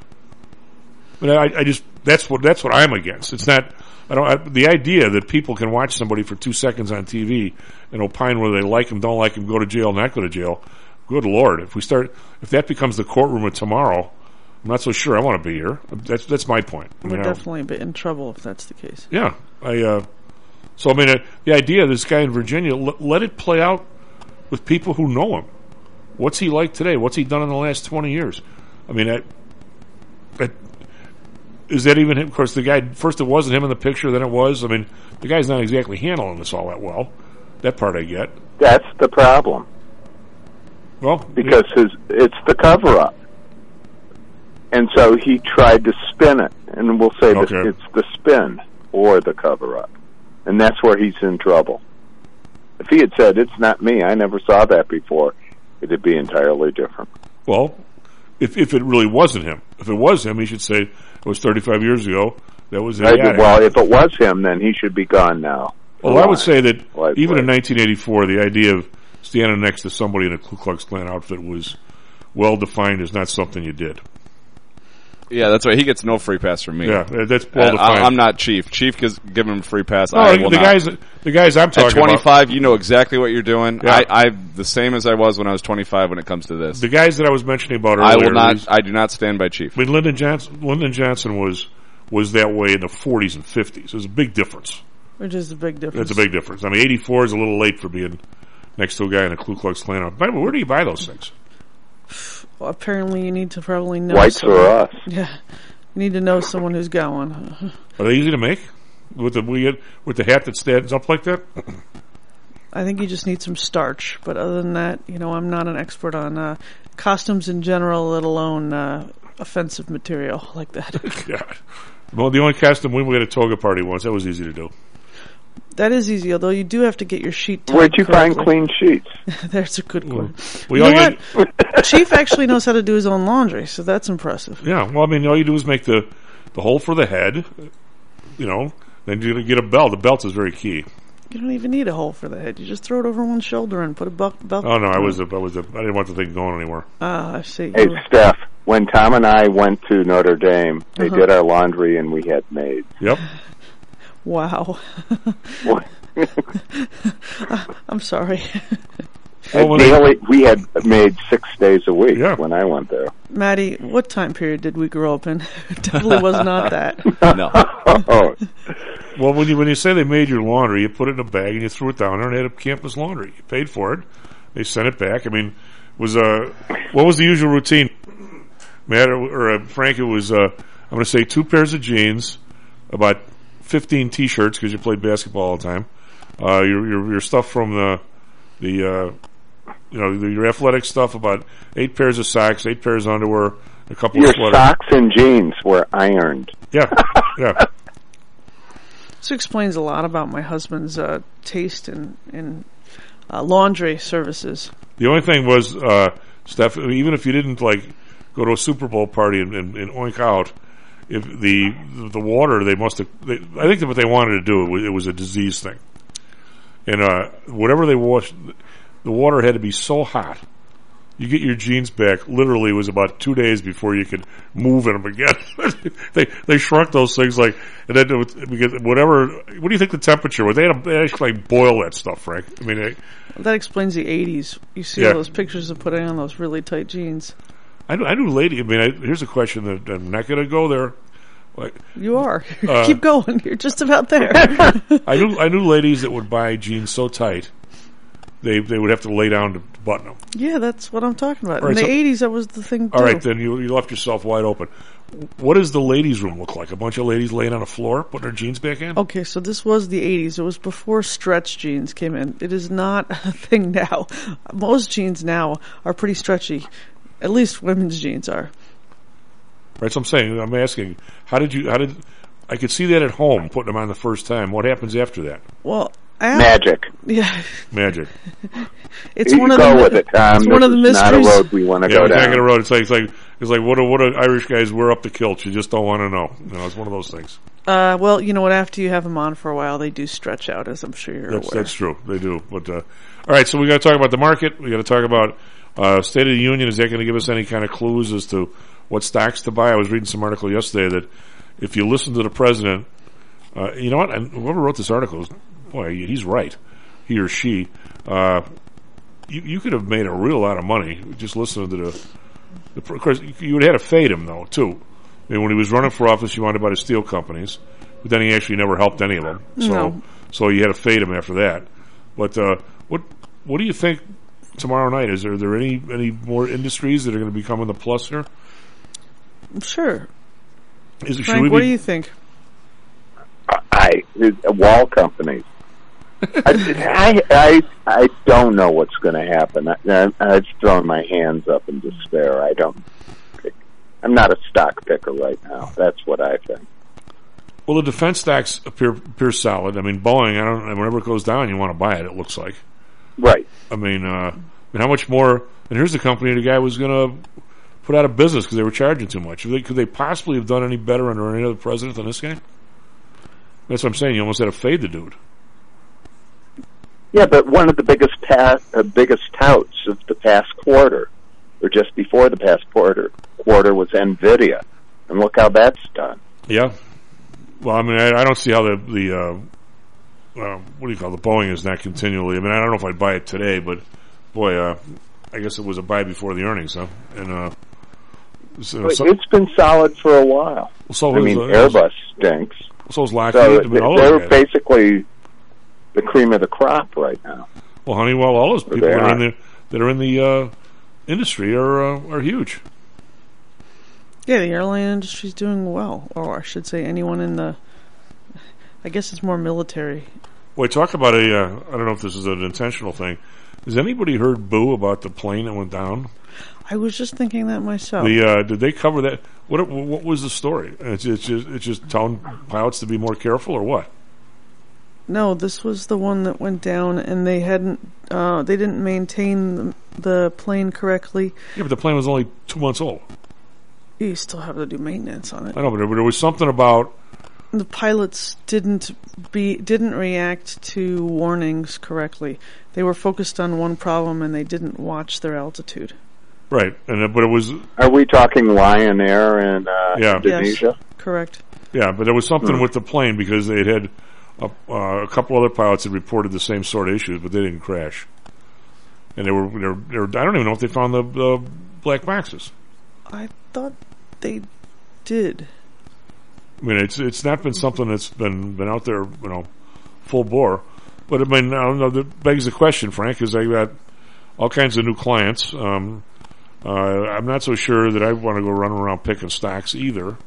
But I, I just, that's what, that's what I'm against. It's not, I don't, I, the idea that people can watch somebody for two seconds on T V and opine whether they like him, don't like him, go to jail, not go to jail, good Lord. If we start, if that becomes the courtroom of tomorrow, I'm not so sure I want to be here. That's that's my point. I We're mean, definitely be in trouble if that's the case. Yeah, I. Uh, so I mean, uh, the idea of this guy in Virginia, l- let it play out with people who know him. What's he like today? What's he done in the last twenty years? I mean, that, that, is that even him? Of course, the guy first it wasn't him in the picture, then it was. I mean, the guy's not exactly handling this all that well. That part I get. That's the problem. Well, because yeah. his it's the cover up. And so he tried to spin it, and we'll say okay. that it's the spin or the cover-up. And that's where he's in trouble. If he had said, it's not me, I never saw that before, it'd be entirely different. Well, if if it really wasn't him, if it was him, he should say, it was thirty-five years ago, that was right, well, if it was him, then he should be gone now. Well, I would say that well, even right. in nineteen eighty-four, the idea of standing next to somebody in a Ku Klux Klan outfit was well-defined as not something you did. Yeah, that's right. He gets no free pass from me. Yeah, that's well defined. Uh, I'm not Chief. Chief gives give him a free pass. No, I the will guys, not. the guys I'm talking At twenty-five, about, you know exactly what you're doing. Yeah. I, I'm the same as I was when I was twenty-five when it comes to this. The guys that I was mentioning about earlier. I will not. Was, I do not stand by Chief. I mean, Lyndon Johnson. Lyndon Johnson was was that way in the forties and fifties. There's a big difference. Which is a big difference. It's a big difference. I mean, eighty-four is a little late for being next to a guy in a Ku Klux Klan outfit. By the way, where do you buy those things? Well, apparently, you need to probably know. Whites someone. or us? Yeah. You need to know someone who's got one. Are they easy to make? With the with the hat that stands up like that? I think you just need some starch. But other than that, you know, I'm not an expert on uh, costumes in general, let alone uh, offensive material like that. God. Well, the only costume we were at a toga party once, that was easy to do. That is easy, although you do have to get your sheet tied Where'd you correctly. find clean sheets? There's a good one. We You all know get- what? Chief actually knows how to do his own laundry, so that's impressive. Yeah, well, I mean, all you do is make the, the hole for the head, you know, then you get a belt. The belt is very key. You don't even need a hole for the head. You just throw it over one shoulder and put a belt. belt Oh, no, I was, a, I was, a, I didn't want the thing going anywhere. Ah, I see. Hey, You were- Steph, when Tom and I went to Notre Dame, they Uh-huh. did our laundry and we had maids. Yep. Wow. I'm sorry. And daily, we had made six days a week when I went there. Maddie, what time period did we grow up in? It definitely was not that. No. Well, when you when you say they made your laundry, you put it in a bag and you threw it down there and had a campus laundry. You paid for it. They sent it back. I mean, was uh, what was the usual routine? Matt or, or uh, Frank? It was uh, I'm going to say two pairs of jeans, about fifteen T-shirts because you played basketball all the time. Uh, your your your stuff from the the uh, you know the, your athletic stuff, about eight pairs of socks, eight pairs of underwear, a couple Your of sweaters. socks and jeans were ironed. Yeah, yeah. This explains a lot about my husband's uh, taste in, in uh, laundry services. The only thing was, uh, Steph, even if you didn't like go to a Super Bowl party and, and, and oink out, if the the water they must have, they, I think that what they wanted to do it was, it was a disease thing, and uh, whatever they washed, the water had to be so hot. You get your jeans back. Literally, it was about two days before you could move in them again. they they shrunk those things like, and then it was, because whatever. What do you think the temperature was? They had to they actually like boil that stuff, Frank. I mean, they, That explains the eighties. You see Yeah. all those pictures of putting on those really tight jeans. I knew, I knew lady. I mean, I, here's a question that I'm not going to go there. Like, You are. Uh, Keep going. You're just about there. I knew I knew ladies that would buy jeans so tight they they would have to lay down to button them. Yeah, that's what I'm talking about. All In right, the so- eighties, that was the thing, too. All right, then you you left yourself wide open. What does the ladies' room look like? A bunch of ladies laying on the floor, putting their jeans back in? Okay, so this was the eighties. It was before stretch jeans came in. It is not a thing now. Most jeans now are pretty stretchy. At least women's jeans are. Right, so I'm saying, I'm asking, how did you, how did, I could see that at home, putting them on the first time. What happens after that? Well, I Magic. Yeah. Magic. It's You one of go the with it, Tom. It's one This of the is not a mysteries. road we want to Yeah, go we're taking down. a road. It's like, it's like, it's like, what do, what do Irish guys wear up the kilts? You just don't want to know. You know, it's one of those things. Uh, well, you know what? After you have them on for a while, they do stretch out, as I'm sure you're That's, aware. that's true. They do. But, uh, all right, so we got to talk about the market. We got to talk about, uh, State of the Union. Is that going to give us any kind of clues as to what stocks to buy? I was reading some article yesterday that if you listen to the president, uh, you know what? And whoever wrote this article, boy, he's right. He or she, uh, you, you could have made a real lot of money just listening to the, the of course, you would have had to fade him though, too. I mean, when he was running for office, you wanted to buy the steel companies, but then he actually never helped any of them. So, No. so you had to fade him after that. But, uh, what, what do you think tomorrow night? Is there, are there any, any more industries that are going to become in the plus here? Sure. Is, should Frank, we what be, do you think? I, I wall companies. I, I I don't know what's going to happen. I, I've thrown my hands up in despair. I don't. Pick. I'm not a stock picker right now. That's what I think. Well, the defense stocks appear appear solid. I mean, Boeing. I don't. Whenever it goes down, you want to buy it. It looks like. Right. I mean, uh, I mean, how much more? And here's the company the guy was going to put out of business because they were charging too much. Could they, could they possibly have done any better under any other president than this guy? That's what I'm saying. You almost had to fade the dude. Yeah, but one of the biggest pa- uh, biggest touts of the past quarter, or just before the past quarter, quarter was Nvidia, and look how that's done. Yeah. Well, I mean, I, I don't see how the the uh, uh, what do you call it? The Boeing is not continually. I mean, I don't know if I'd buy it today, but boy, uh, I guess it was a buy before the earnings, huh? And uh, so, But so, it's been solid for a while. so I is, mean, uh, Airbus stinks. So is Lockheed. So I mean, all they're those guys. basically the cream of the crop right now. Well, Honeywell, all those people they that are in are. the that are in the uh, industry are uh, are huge. Yeah, the airline industry's doing well, or I should say, anyone in the. I guess it's more military. Wait, talk about a. Uh, I don't know if this is an intentional thing. Has anybody heard boo about the plane that went down? I was just thinking that myself. The uh, did they cover that? What what was the story? It's, it's just it's just telling pilots to be more careful, or what? No, this was the one that went down, and they hadn't. Uh, they didn't maintain the, the plane correctly. Yeah, but the plane was only two months old. You still have to do maintenance on it. I know, but there, there was something about the pilots didn't be didn't react to warnings correctly. They were focused on one problem, and they didn't watch their altitude. Right, and uh, but it was. Are we talking Lion Air in uh, yeah. Indonesia? Yes, correct. Yeah, but there was something Hmm. with the plane because they had a, uh, a couple other pilots had reported the same sort of issues, but they didn't crash. And they were, they were, they were I don't even know if they found the, the black boxes. I thought they did. I mean, it's it's not been something that's been been out there, you know, full bore. But I mean, I don't know. That begs the question, Frank, because I got all kinds of new clients. Um, uh, I'm not so sure that I want to go running around picking stocks either.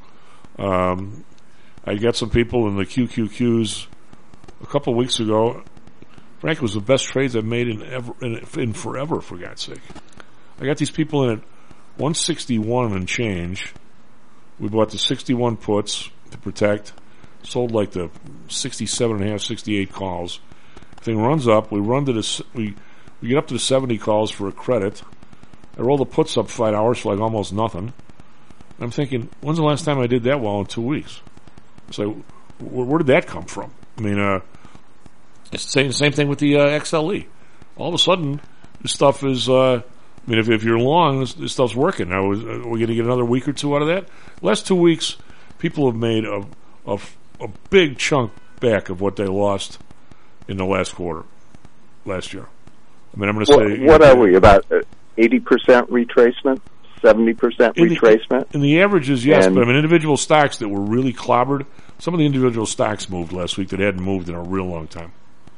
Um, I got some people in the Q Q Qs a couple of weeks ago. Frank, it was the best trades I've made in ever in, in forever, for God's sake. I got these people in at one sixty-one and change. We bought the sixty-one puts to protect, sold like the sixty-seven and a half, sixty-eight calls. Thing runs up. We run to the we we get up to the seventy calls for a credit. I roll the puts up five hours for like almost nothing. I'm thinking, when's the last time I did that well in two weeks? So, where, where did that come from? I mean, uh, it's the same, same thing with the uh, X L E. All of a sudden, this stuff is. Uh, I mean, if if you're long, this, this stuff's working. Now, is, are we going to get another week or two out of that? Last two weeks, people have made a a, a big chunk back of what they lost in the last quarter last year. I mean, I'm going to What, say what are we about? Eighty percent retracement, seventy percent In the- retracement. In the averages, yes, And- but I mean, individual stocks that were really clobbered. Some of the individual stocks moved last week that hadn't moved in a real long time.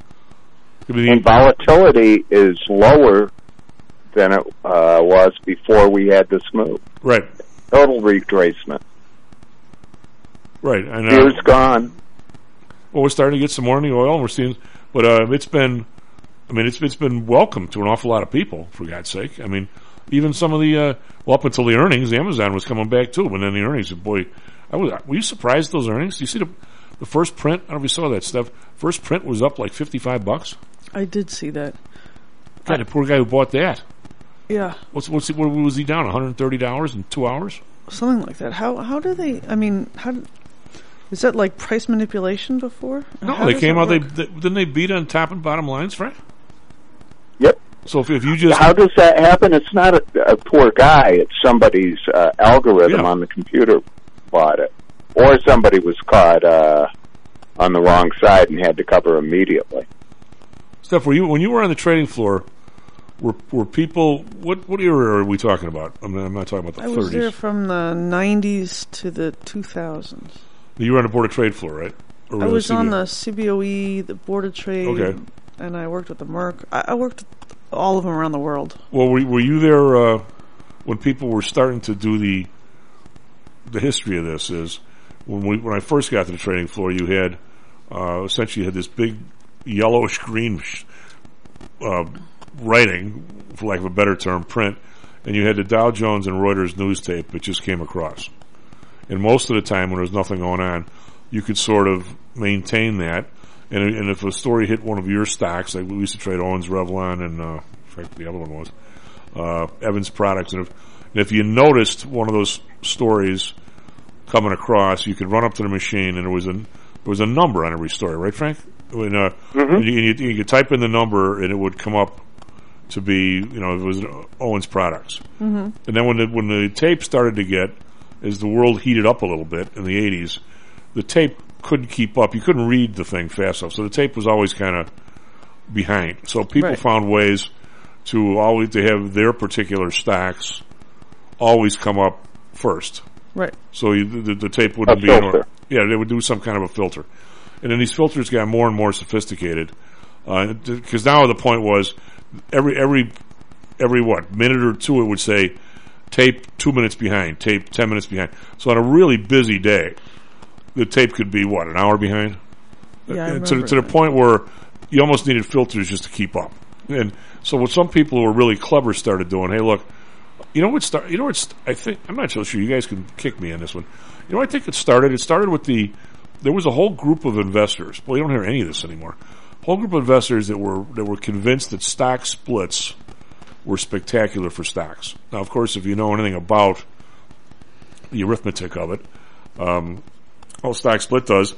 I mean, And volatility is lower than it uh, was before we had this move. Right. Total retracement. Right. And, uh, Fear's gone. Well, we're starting to get some more in the oil, and we're seeing, but uh, it's been, I mean, it's it's been welcome to an awful lot of people, for God's sake. I mean, even some of the, uh, well, up until the earnings, Amazon was coming back too, but then the earnings, boy, I was, were you surprised at those earnings? Do you see the the first print? I don't know if you saw that stuff. First print was up like fifty-five bucks. I did see that. God, the poor guy who bought that. Yeah, What's what's he, what was he down? one hundred thirty dollars in two hours? something like that. How how do they? I mean, how do- is that like price manipulation before? No, How they does came that out. They, work? they didn't they beat on top and bottom lines, Frank? Yep. So if, if you just How does that happen? It's not a, a poor guy. It's somebody's uh, algorithm Yeah. on the computer bought it. Or somebody was caught uh, on the wrong side and had to cover immediately. Steph, were you when you were on the trading floor? Were were people? What what era are we talking about? I mean, I'm not talking about the I was there thirties. from the nineties to the two thousands. You were on the board of trade floor, right? Or I the was C B O? on the C B O E, the Board of Trade, Okay. and I worked with the Merck. I, I worked with all of them around the world. Well, were, were you there uh, when people were starting to do the the history of this? Is when we when I first got to the trading floor, you had uh, essentially you had this big yellowish green sh- uh, writing, for lack of a better term, print, and you had the Dow Jones and Reuters news tape that just came across. And most of the time, when there was nothing going on, you could sort of maintain that. And, and if a story hit one of your stocks, like we used to trade Owens, Revlon, and uh, I forget what the other one was, uh, Evans Products, and if, and if you noticed one of those stories coming across, you could run up to the machine, and there was a there was a number on every story, right, Frank? When, uh, Mhm. and you, and you, you could type in the number, and it would come up to be, you know, it was Owens Products. Mm-hmm. And then when the, when the tape started to get, as the world heated up a little bit in the eighties, the tape couldn't keep up. You couldn't read the thing fast enough. So the tape was always kind of behind. So people Right. found ways to always to have their particular stocks always come up first. Right. So you, the, the tape wouldn't A be in filter. yeah, they would do some kind of a filter. And then these filters got more and more sophisticated. Because now the point was every every every what minute or two it would say tape two minutes behind, tape ten minutes behind. So on a really busy day, the tape could be what an hour behind. Yeah, I And to, remember to the that. point where you almost needed filters just to keep up. And so what some people who were really clever started doing, hey, look, you know what? Start, you know what? I think I'm not so sure. You guys can kick me on this one. You know, I think it started. It started with the there was a whole group of investors. Well, you don't hear any of this anymore. A whole group of investors that were that were convinced that stock splits were spectacular for stocks. Now, of course, if you know anything about the arithmetic of it, um, all stock split does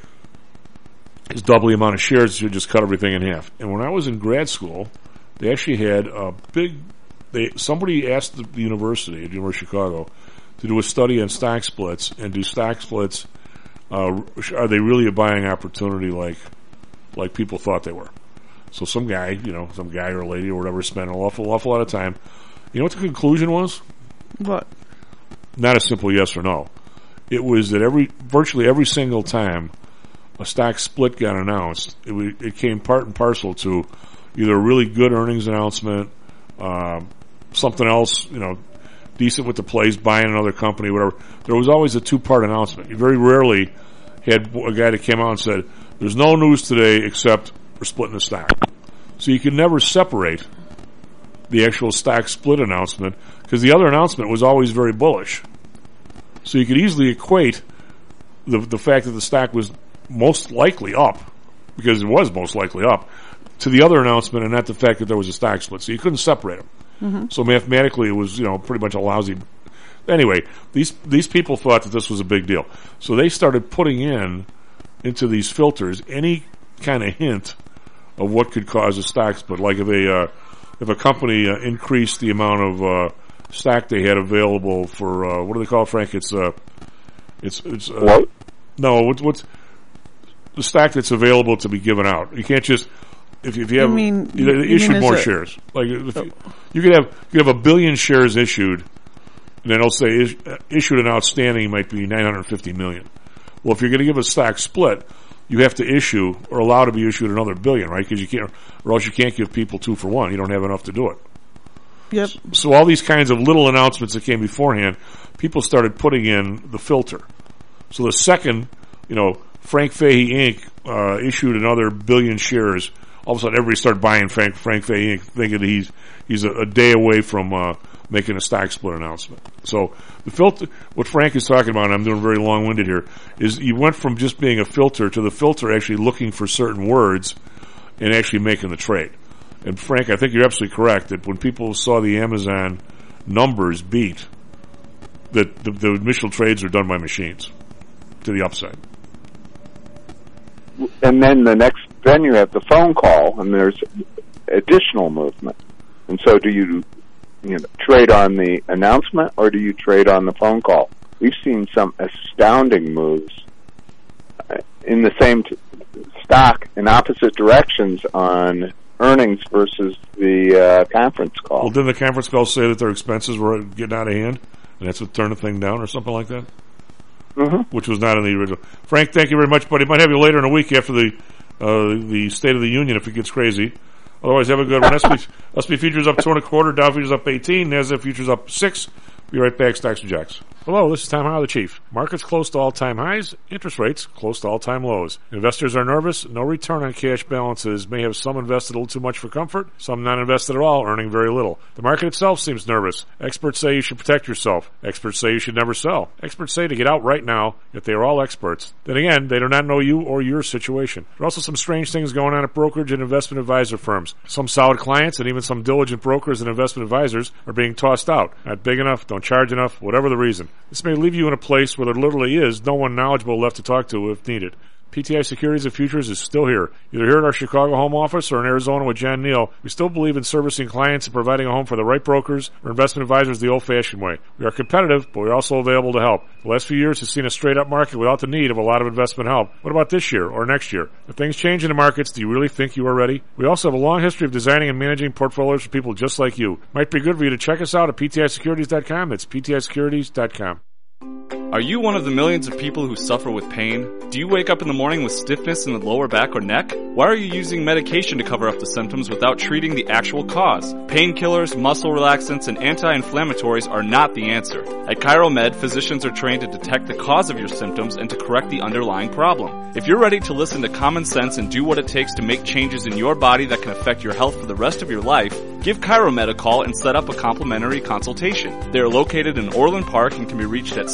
is double the amount of shares. You just cut everything in half. And when I was in grad school, they actually had a big. They somebody asked the, the university at the University of Chicago to do a study on stock splits and do stock splits. Uh, are they really a buying opportunity like like people thought they were? So some guy, you know, some guy or lady or whatever spent an awful, awful lot of time. You know what the conclusion was? What? Not a simple yes or no. It was that every, virtually every single time a stock split got announced, it, w- it came part and parcel to either a really good earnings announcement, um, something else, you know, decent with the plays, buying another company, whatever. There was always a two-part announcement. You very rarely had a guy that came out and said, "There's no news today except we're splitting the stock." So you could never separate the actual stock split announcement because the other announcement was always very bullish. So you could easily equate the the fact that the stock was most likely up, because it was most likely up, to the other announcement and not the fact that there was a stock split. So you couldn't separate them. Mm-hmm. So mathematically, it was, you know, pretty much a lousy. Anyway, these these people thought that this was a big deal, so they started putting in into these filters any kind of hint of what could cause a stock split. Like if a uh, if a company uh, increased the amount of uh, stock they had available for uh, what do they call it, Frank? It's uh, it's it's uh, what? No, what's what's the stock that's available to be given out? You can't just. If, if you have You mean- you know, you issued mean more is it- shares, like if you, you could have you could have a billion shares issued, and then it'll say is, uh, issued and outstanding might be nine hundred fifty million. Well, if you're going to give a stock split, you have to issue or allow to be issued another billion, right? Because you can't, or else you can't give people two for one. You don't have enough to do it. Yep. So all these kinds of little announcements that came beforehand, people started putting in the filter. So the second, you know, Frank Fahey Incorporated uh, issued another billion shares, all of a sudden everybody started buying Frank, Frank Fahey Incorporated, thinking that he's he's a, a day away from uh, making a stock split announcement. So the filter, what Frank is talking about, and I'm doing very long-winded here, is you went from just being a filter to the filter actually looking for certain words and actually making the trade. And Frank, I think you're absolutely correct that when people saw the Amazon numbers beat, that the, the initial trades are done by machines to the upside. And then the next, then you have the phone call, and there's additional movement. And so, do you, you know, trade on the announcement, or do you trade on the phone call? We've seen some astounding moves in the same t- stock in opposite directions on earnings versus the uh, conference call. Well, didn't the conference call say that their expenses were getting out of hand, and that's what turned the thing down, or something like that? Mm-hmm. Which was not in the original. Frank, thank you very much, buddy. Might have you later in a week after the uh, the State of the Union if it gets crazy. Otherwise, have a good one. S and P, S and P futures up two and a quarter. Dow futures up eighteen. NASDAQ futures up six. Be right back. Stocks and Jocks. Hello, this is Tom Howell, the Chief. Markets close to all-time highs. Interest rates close to all-time lows. Investors are nervous. No return on cash balances. May have some invested a little too much for comfort. Some not invested at all, earning very little. The market itself seems nervous. Experts say you should protect yourself. Experts say you should never sell. Experts say to get out right now, yet they are all experts. Then again, they do not know you or your situation. There are also some strange things going on at brokerage and investment advisor firms. Some solid clients and even some diligent brokers and investment advisors are being tossed out. Not big enough, don't charge enough, whatever the reason. This may leave you in a place where there literally is no one knowledgeable left to talk to if needed. P T I Securities and Futures is still here. Either here at our Chicago home office or in Arizona with Jan Neal, we still believe in servicing clients and providing a home for the right brokers or investment advisors the old-fashioned way. We are competitive, but we're also available to help. The last few years have seen a straight-up market without the need of a lot of investment help. What about this year or next year? If things change in the markets, do you really think you are ready? We also have a long history of designing and managing portfolios for people just like you. Might be good for you to check us out at P T I securities dot com. That's P T I securities dot com. Are you one of the millions of people who suffer with pain? Do you wake up in the morning with stiffness in the lower back or neck? Why are you using medication to cover up the symptoms without treating the actual cause? Painkillers, muscle relaxants, and anti-inflammatories are not the answer. At ChiroMed, physicians are trained to detect the cause of your symptoms and to correct the underlying problem. If you're ready to listen to common sense and do what it takes to make changes in your body that can affect your health for the rest of your life, give ChiroMed a call and set up a complimentary consultation. They are located in Orland Park and can be reached at seven oh eight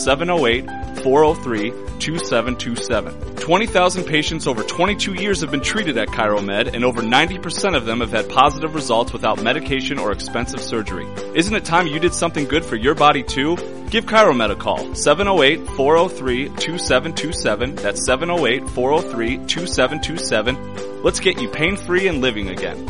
eight, four oh three, two seven two seven. twenty thousand patients over twenty-two years have been treated at ChiroMed, and over ninety percent of them have had positive results without medication or expensive surgery. Isn't it time you did something good for your body too? Give ChiroMed a call, seven oh eight, four oh three, two seven two seven. That's seven oh eight, four oh three, two seven two seven. Let's get you pain-free and living again.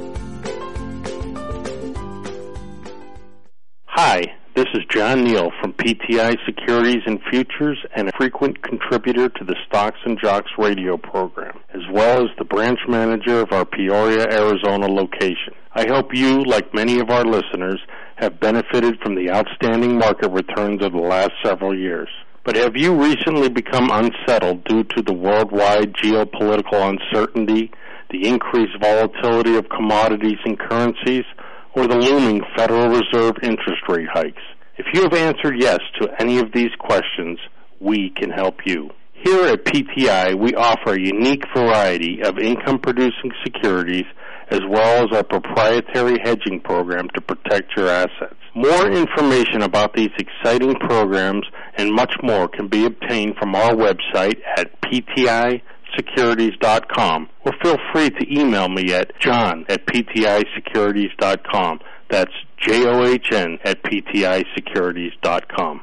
Hi, this is John Neal from P T I Securities and Futures and a frequent contributor to the Stocks and Jocks radio program, as well as the branch manager of our Peoria, Arizona location. I hope you, like many of our listeners, have benefited from the outstanding market returns of the last several years. But have you recently become unsettled due to the worldwide geopolitical uncertainty, the increased volatility of commodities and currencies, or the looming Federal Reserve interest rate hikes? If you have answered yes to any of these questions, we can help you. Here at P T I, we offer a unique variety of income-producing securities as well as our proprietary hedging program to protect your assets. More information about these exciting programs and much more can be obtained from our website at P T I securities dot com, or feel free to email me at john at P T I securities dot com. That's J O H N at P T I securities dot com.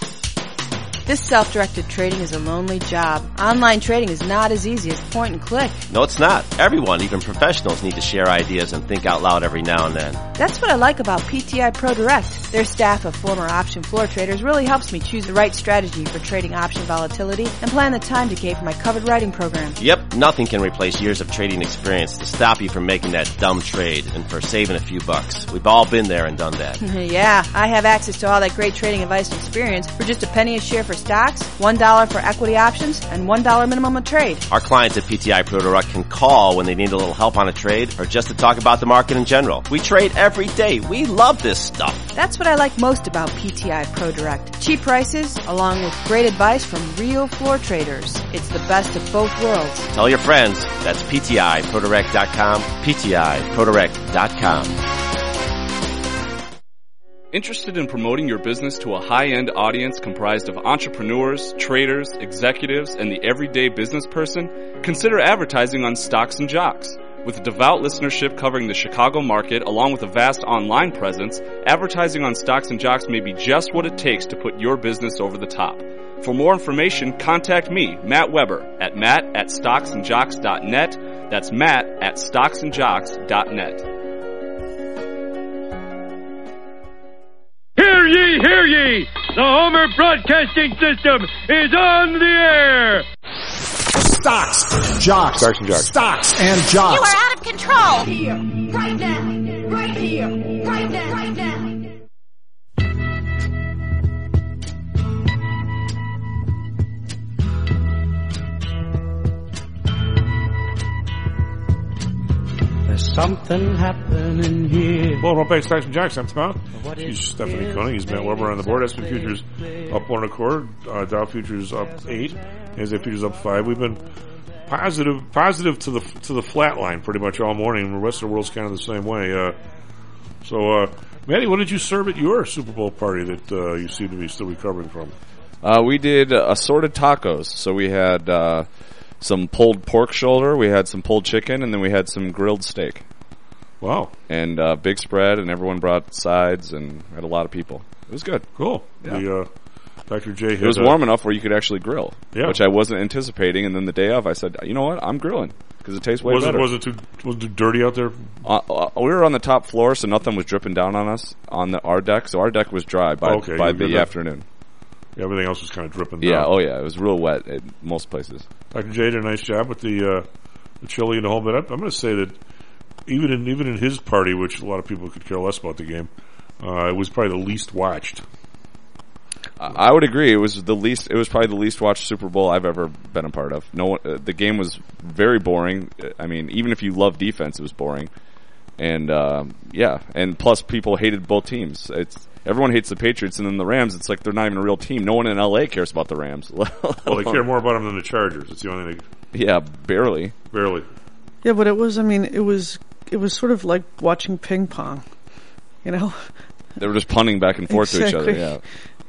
This self-directed trading is a lonely job. Online trading is not as easy as point and click. No, it's not. Everyone, even professionals, need to share ideas and think out loud every now and then. That's what I like about P T I Pro Direct. Their staff of former option floor traders really helps me choose the right strategy for trading option volatility and plan the time decay for my covered writing program. Yep, nothing can replace years of trading experience to stop you from making that dumb trade and for saving a few bucks. We've all been there and done that. Yeah, I have access to all that great trading advice and experience for just a penny a share for stocks, one dollar for equity options, and one dollar minimum a trade. Our clients at P T I Pro Direct can call when they need a little help on a trade or just to talk about the market in general. We trade every day. We love this stuff. That's what I like most about P T I Pro Direct. Cheap prices, along with great advice from real floor traders. It's the best of both worlds. Tell your friends. That's P T I Pro Direct dot com, P T I Pro Direct dot com. Interested in promoting your business to a high-end audience comprised of entrepreneurs, traders, executives, and the everyday business person? Consider advertising on Stocks and Jocks. With a devout listenership covering the Chicago market along with a vast online presence, advertising on Stocks and Jocks may be just what it takes to put your business over the top. For more information, contact me, Matt Weber, at matt at stocks and jocks dot net. That's matt at stocks and jocks dot net. Hear ye, hear ye! The Homer Broadcasting System is on the air! Stocks, jocks, Stocks and jocks. Stocks and jocks. You are out of control! Here, right now, right here, right now, right now. There's something happening here. Welcome back to Stocks and Jocks. I'm Tom. He's Stephanie Koenig. He's Matt Weber on the board. S and P futures up one and a quarter. Uh, Dow futures up eight. N S A futures up five. We've been positive, positive to the to the flat line pretty much all morning. The rest of the world's kind of the same way. Uh, so, uh, Matty, what did you serve at your Super Bowl party that uh, you seem to be still recovering from? Uh, we did uh, assorted tacos. So we had uh, some pulled pork shoulder, we had some pulled chicken, and then we had some grilled steak. Wow. And uh, big spread, and everyone brought sides, and had a lot of people. It was good. Cool. Yeah. The, uh, Doctor J. It was warm enough where you could actually grill, yeah. which I wasn't anticipating. And then the day of, I said, you know what, I'm grilling because it tastes way was better. It, was it too was it too dirty out there? Uh, uh, we were on the top floor, so nothing was dripping down on us on the our deck. So our deck was dry by okay, by the afternoon. Yeah, everything else was kind of dripping Yeah, down. oh yeah, it was real wet at most places. Doctor J did a nice job with the uh, the chili and the whole bit. I'm going to say that even in even in his party, which a lot of people could care less about the game, uh, it was probably the least watched. I would agree. It was the least. It was probably the least watched Super Bowl I've ever been a part of. No, one, uh, the game was very boring. I mean, even if you love defense, it was boring. And uh, yeah, and plus people hated both teams. It's everyone hates the Patriots, and then the Rams. It's like they're not even a real team. No one in L A cares about the Rams. Well, they care more about them than the Chargers. It's the only thing. They... Yeah, barely, barely. Yeah, but it was. I mean, it was. It was sort of like watching ping pong. You know, they were just punting back and forth exactly. to each other. Yeah.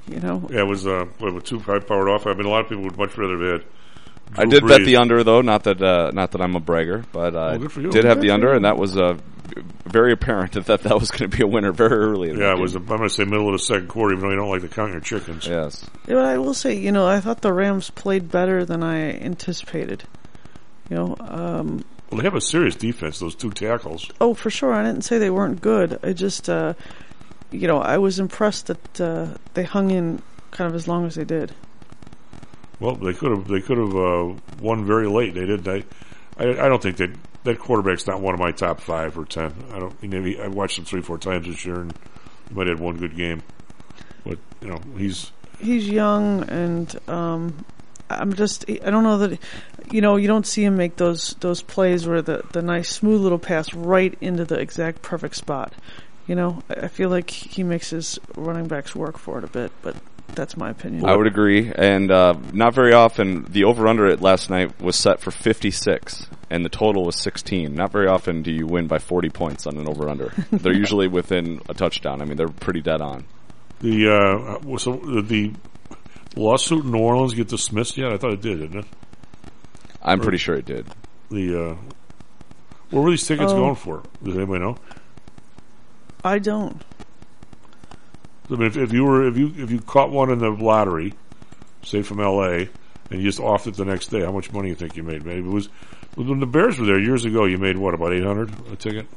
You know. Yeah, it was uh, what, with two high powered off. I mean, a lot of people would much rather have had. Drew I did Brees. bet the under though. Not that uh, not that I'm a bragger, but I Oh, good for you. did have Good the for under, you. and that was uh, very apparent that that, that was going to be a winner very early. In Yeah, that it was. game. A, I'm going to say middle of the second quarter, even though you don't like to count your chickens. Yes. Yeah, but I will say, you know, I thought the Rams played better than I anticipated. You know, um, Well, they have a serious defense. Those two tackles. oh, for sure. I didn't say they weren't good. I just, uh, you know, I was impressed that uh, they hung in kind of as long as they did. Well, they could have. They could have uh, won very late. They did. They. I, I don't think that that quarterback's not one of my top five or ten. I don't. You know, I watched him three, four times this year, and he might have had one good game. But you know, he's He's young, and um, I'm just, I don't know that, you know, you don't see him make those those plays where the, the nice, smooth little pass right into the exact perfect spot. You know, I I feel like he makes his running backs work for it a bit, but that's my opinion. I would agree, and uh, not very often. The over/under at last night was set for fifty-six, and the total was sixteen. Not very often do you win by forty points on an over/under. They're usually within a touchdown. I mean, they're pretty dead on. the uh, so the lawsuit in New Orleans get dismissed yet? I thought it did, didn't it? I'm Or pretty sure it did. The uh, what were these tickets Oh. going for? Does anybody know? I don't. I mean, if, if you were if you if you caught one in the lottery, say from L A, and you just offed it the next day, how much money do you think you made? Maybe it was when the Bears were there years ago. You made what, about eight hundred a ticket?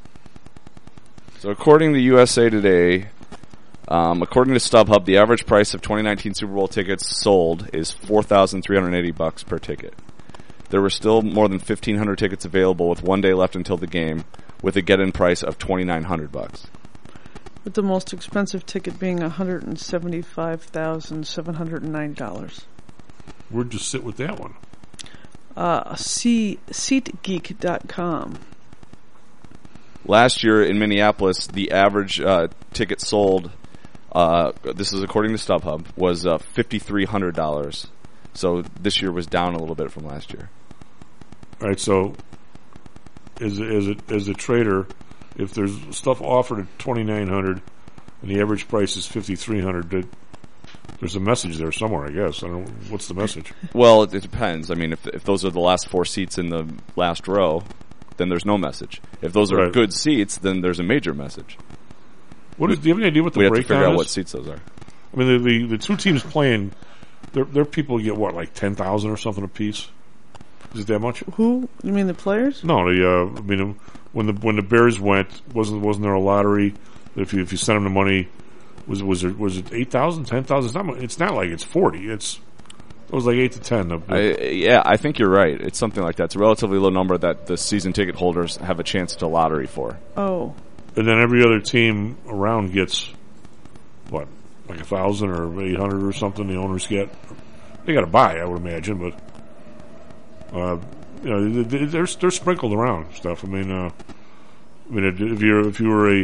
So according to U S A Today, um, according to StubHub, the average price of twenty nineteen Super Bowl tickets sold is four thousand three hundred eighty bucks per ticket. There were still more than fifteen hundred tickets available with one day left until the game, with a get-in price of twenty-nine hundred bucks. With the most expensive ticket being one hundred seventy-five thousand seven hundred ninety dollars. Where'd you sit with that one? Uh, see, SeatGeek dot com. Last year in Minneapolis, the average uh, ticket sold, uh, this is according to StubHub, was uh, five thousand three hundred dollars. So this year was down a little bit from last year. All right, so as as a, as a trader, if there's stuff offered at twenty-nine hundred and the average price is fifty-three hundred, there's a message there somewhere, I guess. I don't know. What's the message? Well, it, it depends. I mean, if if those are the last four seats in the last row, then there's no message. If those are Right. good seats, then there's a major message. What is, do you have any idea what the we have to breakdown figure out is? what seats those are. I mean, the the, the two teams playing, their their people get what, like ten thousand or something apiece? Is it that much? Who? You mean the players? No, the uh, I mean, when the when the Bears went, wasn't wasn't there a lottery? If you if you sent them the money, was was it was it eight thousand, ten thousand? It's not. It's not like it's forty. It's it was like eight to ten. The, the, I, yeah, I think you're right. It's something like that. It's a relatively low number that the season ticket holders have a chance to lottery for. Oh. And then every other team around gets what, like a thousand or eight hundred or something. The owners get. They got to buy, I would imagine, but uh, you know, they- they're they're sprinkled around stuff. I mean, uh, I mean, if you're if you were a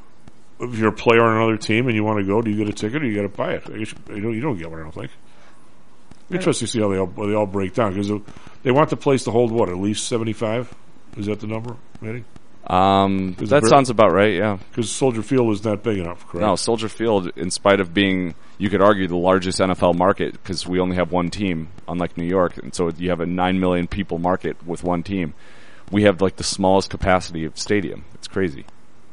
if you're a player on another team and you want to go, do you get a ticket or you got to buy it? I guess you don't. You don't get one, I don't think. Interesting to see how they all how they all break down because they want the place to hold what, at least seventy-five. Is that the number, Manny? Um, Is that it- sounds about right. Yeah. Because Soldier Field is not big enough, correct? No, Soldier Field, in spite of being, you could argue, the largest N F L market, because we only have one team, unlike New York, and so you have a nine million people market with one team. We have like the smallest capacity of stadium. It's crazy.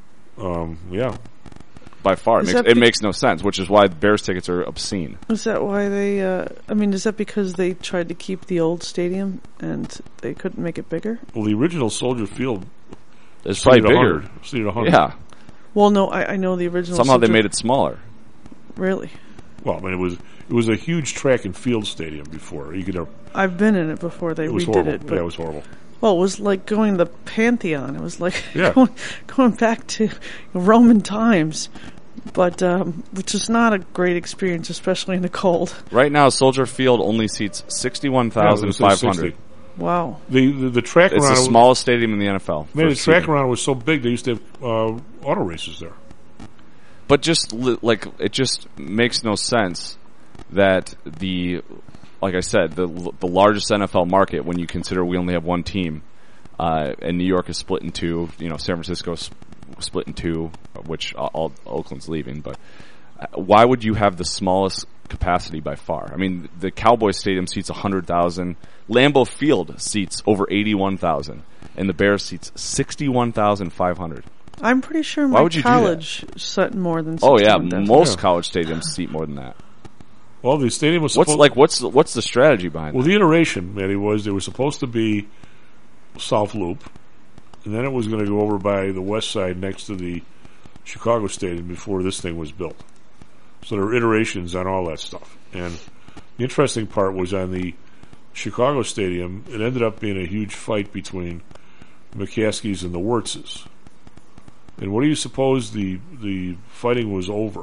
Um, yeah. By far, it Is makes, that it be- makes no sense, which is why Bears tickets are obscene. Is that why they, uh, I mean, is that because they tried to keep the old stadium and they couldn't make it bigger? Well, the original Soldier Field It's probably seated bigger. one hundred. Seated one hundred. Yeah. Well, no, I, I know the original. Somehow they Soldier- made it smaller. Really? Well, I mean, it was it was a huge track and field stadium before. You could have. I've been in it before they It was redid horrible. it. But, Yeah, it was horrible. Well, it was like going to the Pantheon. It was like Yeah. going, going back to Roman times, but um, which is not a great experience, especially in the cold. Right now, Soldier Field only seats sixty-one thousand five hundred. Wow. The, the the track It's around the it- smallest stadium in the N F L. Man, for the track seating. around was so big they used to have uh, auto races there. But just li- like it just makes no sense that the, like I said, the the largest N F L market, when you consider we only have one team, uh, and New York is split in two. You know, San Francisco is split in two, which all, all Oakland's leaving, but why would you have the smallest capacity by far? I mean, the Cowboys Stadium seats one hundred thousand. Lambeau Field seats over eighty-one thousand. And the Bears seats sixty-one thousand five hundred. I'm pretty sure Why my would you college set more than Oh, yeah. sixty-one thousand. Most Yeah. college stadiums seat more than that. Well, the stadium was What's supposed like? What's the, what's the strategy behind Well, that? the iteration, Matty, was they were supposed to be South Loop, and then it was going to go over by the west side next to the Chicago Stadium before this thing was built. So there were iterations on all that stuff. And the interesting part was on the Chicago Stadium, it ended up being a huge fight between the McCaskies and the Wirtzes. And what do you suppose the the fighting was over?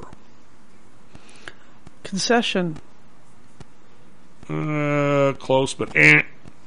Concession. Uh, close, but eh.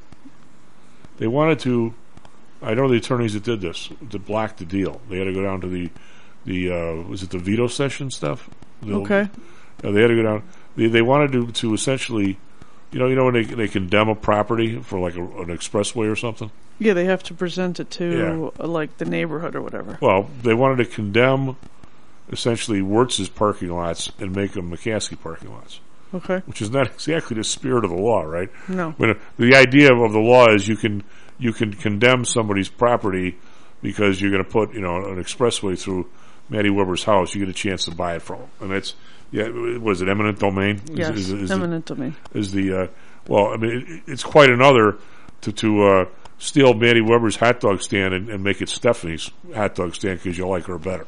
They wanted to. I know the attorneys that did this to block the deal. They had to go down to the the uh, was it the veto session stuff? The, Okay. Uh, they had to go down. They they wanted to to essentially, you know, you know when they they condemn a property for like a, an expressway or something. Yeah, they have to present it to uh, like the neighborhood or whatever. Well, they wanted to condemn essentially Wirtz's parking lots and make them McCaskey parking lots. Okay. Which is not exactly the spirit of the law, right? No. When uh, the idea of the law is you can you can condemn somebody's property because you're going to put, you know, an expressway through Matty Weber's house. You get a chance to buy it from him, and it's yeah. Was it eminent domain? Yes, is, is, is eminent the, domain. Is the uh, well? I mean, it, it's quite another to to uh, steal Matty Weber's hot dog stand and, and make it Stephanie's hot dog stand because you like her better.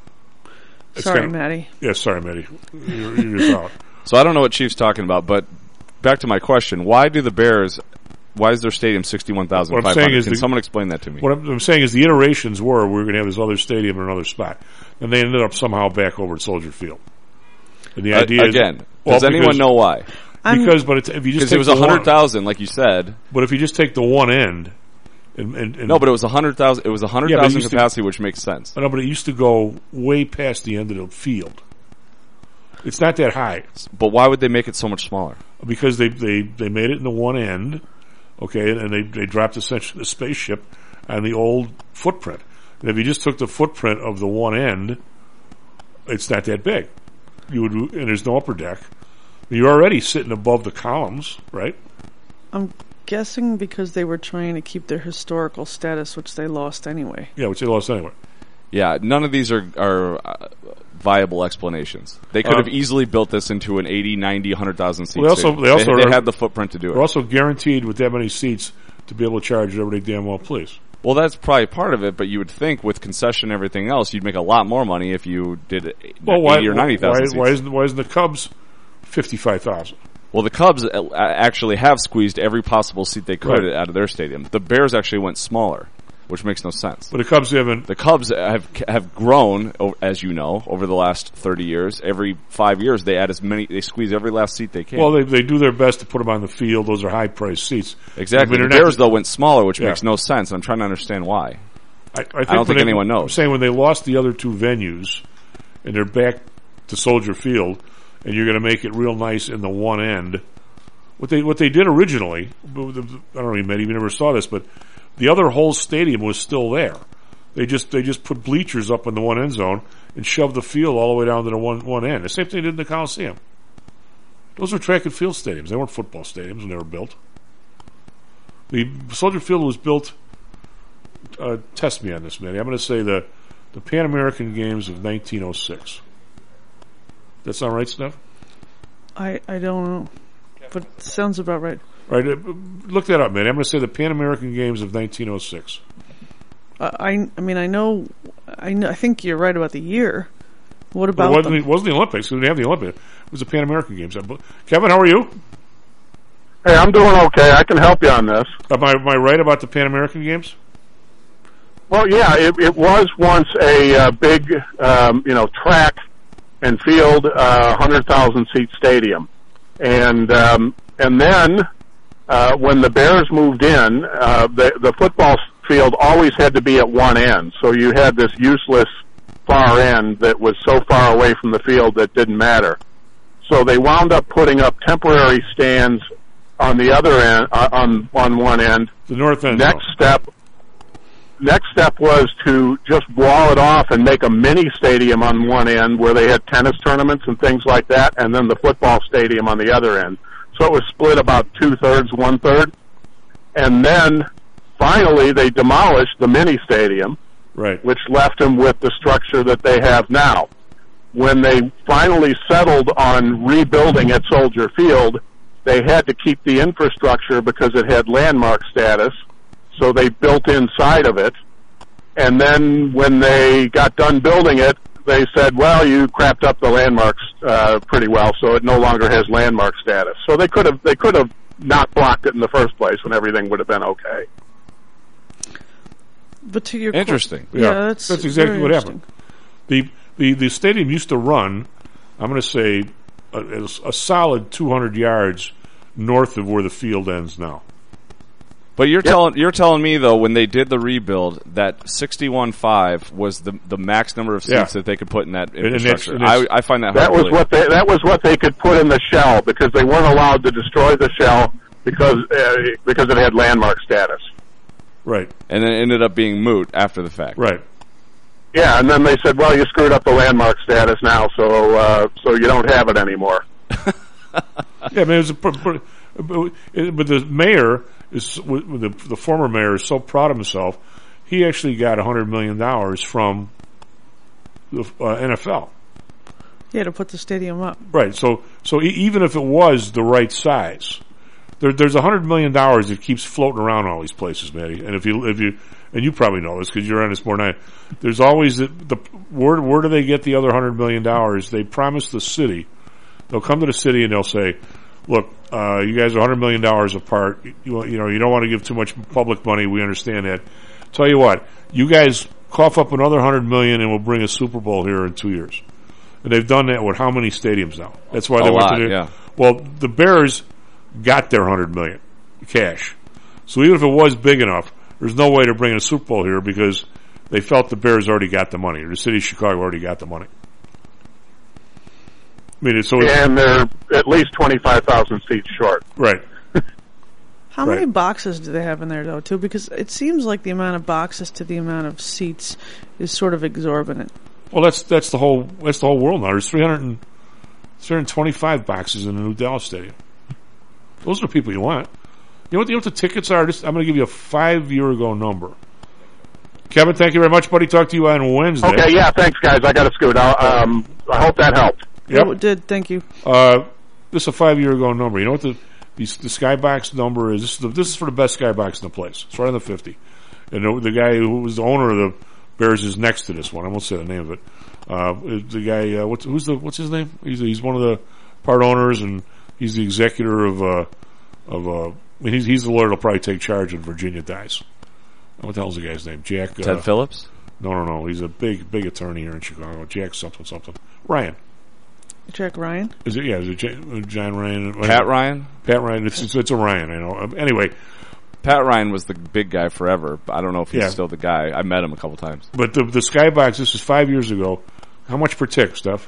It's Sorry, kinda, Matty. Yeah, sorry, Matty. You're, you're just out. So I don't know what Chief's talking about, but back to my question: why do the Bears? Why is their stadium sixty-one thousand five hundred? Can the, someone explain that to me? What I'm, I'm saying is the iterations were we were going to have this other stadium in another spot, and they ended up somehow back over at Soldier Field. And the Uh, idea is, again, well, does anyone because- know why? Because, but it's, if you just Because take it was the one hundred one- thousand, like you said. But if you just take the one end, and, and, and No, but it was one hundred thousand. It was one hundred Yeah, but it thousand used to- capacity, which makes sense. I know, but it used to go way past the end of the field. It's not that high. But why would they make it so much smaller? Because they they, they made it in the one end, okay, and they they dropped essentially the spaceship on the old footprint. And if you just took the footprint of the one end, it's not that big. You would, and there's no upper deck. You're already sitting above the columns, right? I'm guessing because they were trying to keep their historical status, which they lost anyway. Yeah, which they lost anyway. Yeah, none of these are are uh, viable explanations. They could Um, have easily built this into an eighty, ninety, one hundred thousand seat Well, they also stadium. they also they, are, they had the footprint to do it. They're also guaranteed with that many seats to be able to charge whatever they damn well please. Well, that's probably part of it, but you would think with concession and everything else, you'd make a lot more money if you did Well, why, eighty or ninety thousand why, seats. why isn't why isn't the Cubs fifty-five thousand? Well, the Cubs uh, actually have squeezed every possible seat they could Right. out of their stadium. The Bears actually went smaller, which makes no sense. But the Cubs haven't. The Cubs have have grown, o- as you know, over the last thirty years. Every five years, they add as many. They squeeze every last seat they can. Well, they they do their best to put them on the field. Those are high priced seats. exactly. I mean, The they're not- Bears though went smaller, which Yeah. makes no sense. I'm trying to understand why. I, I, think I don't when think they- anyone knows. I'm saying when they lost the other two venues, and they're back to Soldier Field, and you're going to make it real nice in the one end. What they what they did originally, I don't know, maybe you never saw this, but the other whole stadium was still there. They just they just put bleachers up in the one end zone and shoved the field all the way down to the one one end. The same thing they did in the Coliseum. Those were track and field stadiums. They weren't football stadiums when they were built. The Soldier Field was built. Uh, test me on this, Matty. I'm going to say the the Pan American Games of nineteen oh six. That sound right, Steph? I I don't know, but it sounds about right. Right. Uh, look that up, man. I'm going to say the Pan American Games of nineteen oh six. Uh, I I mean I know I know I think you're right about the year. What But about it wasn't, them? it wasn't the Olympics. We didn't have the Olympics. It was the Pan American Games. Kevin, how are you? Hey, I'm doing okay. I can help you on this. Am I, am I right about the Pan American Games? Well, yeah, it, it was once a uh, big, um, you know, track and field, uh, one hundred thousand seat stadium, and um, and then uh, when the Bears moved in, uh, the the football field always had to be at one end, so you had this useless far end that was so far away from the field that didn't matter. So they wound up putting up temporary stands on the other end, uh, on on one end. The north end. Next though. step. next step was to just wall it off and make a mini stadium on one end where they had tennis tournaments and things like that, and then the football stadium on the other end. So it was split about two-thirds, one-third. And then finally they demolished the mini stadium, right, which left them with the structure that they have now. When they finally settled on rebuilding at Soldier Field, they had to keep the infrastructure because it had landmark status, so they built inside of it. And then when they got done building it, they said, well, you crapped up the landmarks uh, pretty well, so it no longer has landmark status. So they could have they could have not blocked it in the first place, and everything would have been okay. But to your interesting, qu- yeah, yeah, that's, that's exactly what happened. The the the stadium used to run, I'm going to say, a, a solid two hundred yards north of where the field ends now. But you're yep. telling you're telling me though, when they did the rebuild, that sixty-one five was the the max number of seats yeah. that they could put in that and infrastructure. it's, and it's, I, I find that that hard was what they that was what they could put in the shell, because they weren't allowed to destroy the shell because uh, because it had landmark status. Right, and then it ended up being moot after the fact. Right. Yeah, and then they said, well, you screwed up the landmark status now, so uh, so you don't have it anymore. Yeah, I mean, it was a, but, but the mayor is the the former mayor is so proud of himself. He actually got a hundred million dollars from the uh, N F L. Yeah, to put the stadium up. Right. So so e- even if it was the right size, there, there's a hundred million dollars that keeps floating around all these places, Matty. And if you if you and you probably know this because you're on this more than I. There's always the, the where where do they get the other hundred million dollars? They promise the city. They'll come to the city and they'll say, look, uh, you guys are one hundred million dollars apart. You, you know, you don't want to give too much public money. We understand that. Tell you what, you guys cough up another one hundred million dollars and we'll bring a Super Bowl here in two years. And they've done that with how many stadiums now? That's why a they went lot, to the, yeah. Well, the Bears got their one hundred million dollars cash. So even if it was big enough, there's no way to bring in a Super Bowl here because they felt the Bears already got the money, or the city of Chicago already got the money. I mean, it's so and they're at least twenty-five thousand seats short. Right. How right. many boxes do they have in there, though, too? Because it seems like the amount of boxes to the amount of seats is sort of exorbitant. Well, that's that's the whole that's the whole world now. There's three hundred, three hundred twenty-five boxes in the new Dallas Stadium. Those are the people you want. You know what, you know what the tickets are? Just, I'm going to give you a five-year-ago number. Kevin, thank you very much, buddy. Talk to you on Wednesday. Okay, yeah, thanks, guys. I got to scoot. I'll, um, I hope that helped. Yep. It did, thank you. Uh, this is a five-year-ago number. You know what the the, the Skybox number is? This is, the, this is for the best Skybox in the place. It's right on the fifty. And the, the guy who was the owner of the Bears is next to this one. I won't say the name of it. Uh, the guy, uh, what's, who's the, what's his name? He's, he's one of the part owners, and he's the executor of, uh, of, uh, I mean, he's, he's the lawyer that'll probably take charge when Virginia dies. What the hell's the guy's name? Jack, Ted uh, Phillips? No, no, no. He's a big, big attorney here in Chicago. Jack something, something. Ryan. Jack Ryan? Is it? Yeah, is it J- John Ryan? Pat Ryan? Pat Ryan. It's, it's, it's a Ryan, I know. Um, anyway. Pat Ryan was the big guy forever. But I don't know if he's Yeah. still the guy. I met him a couple times. But the, the Skybox, this is five years ago. How much per tick, Steph?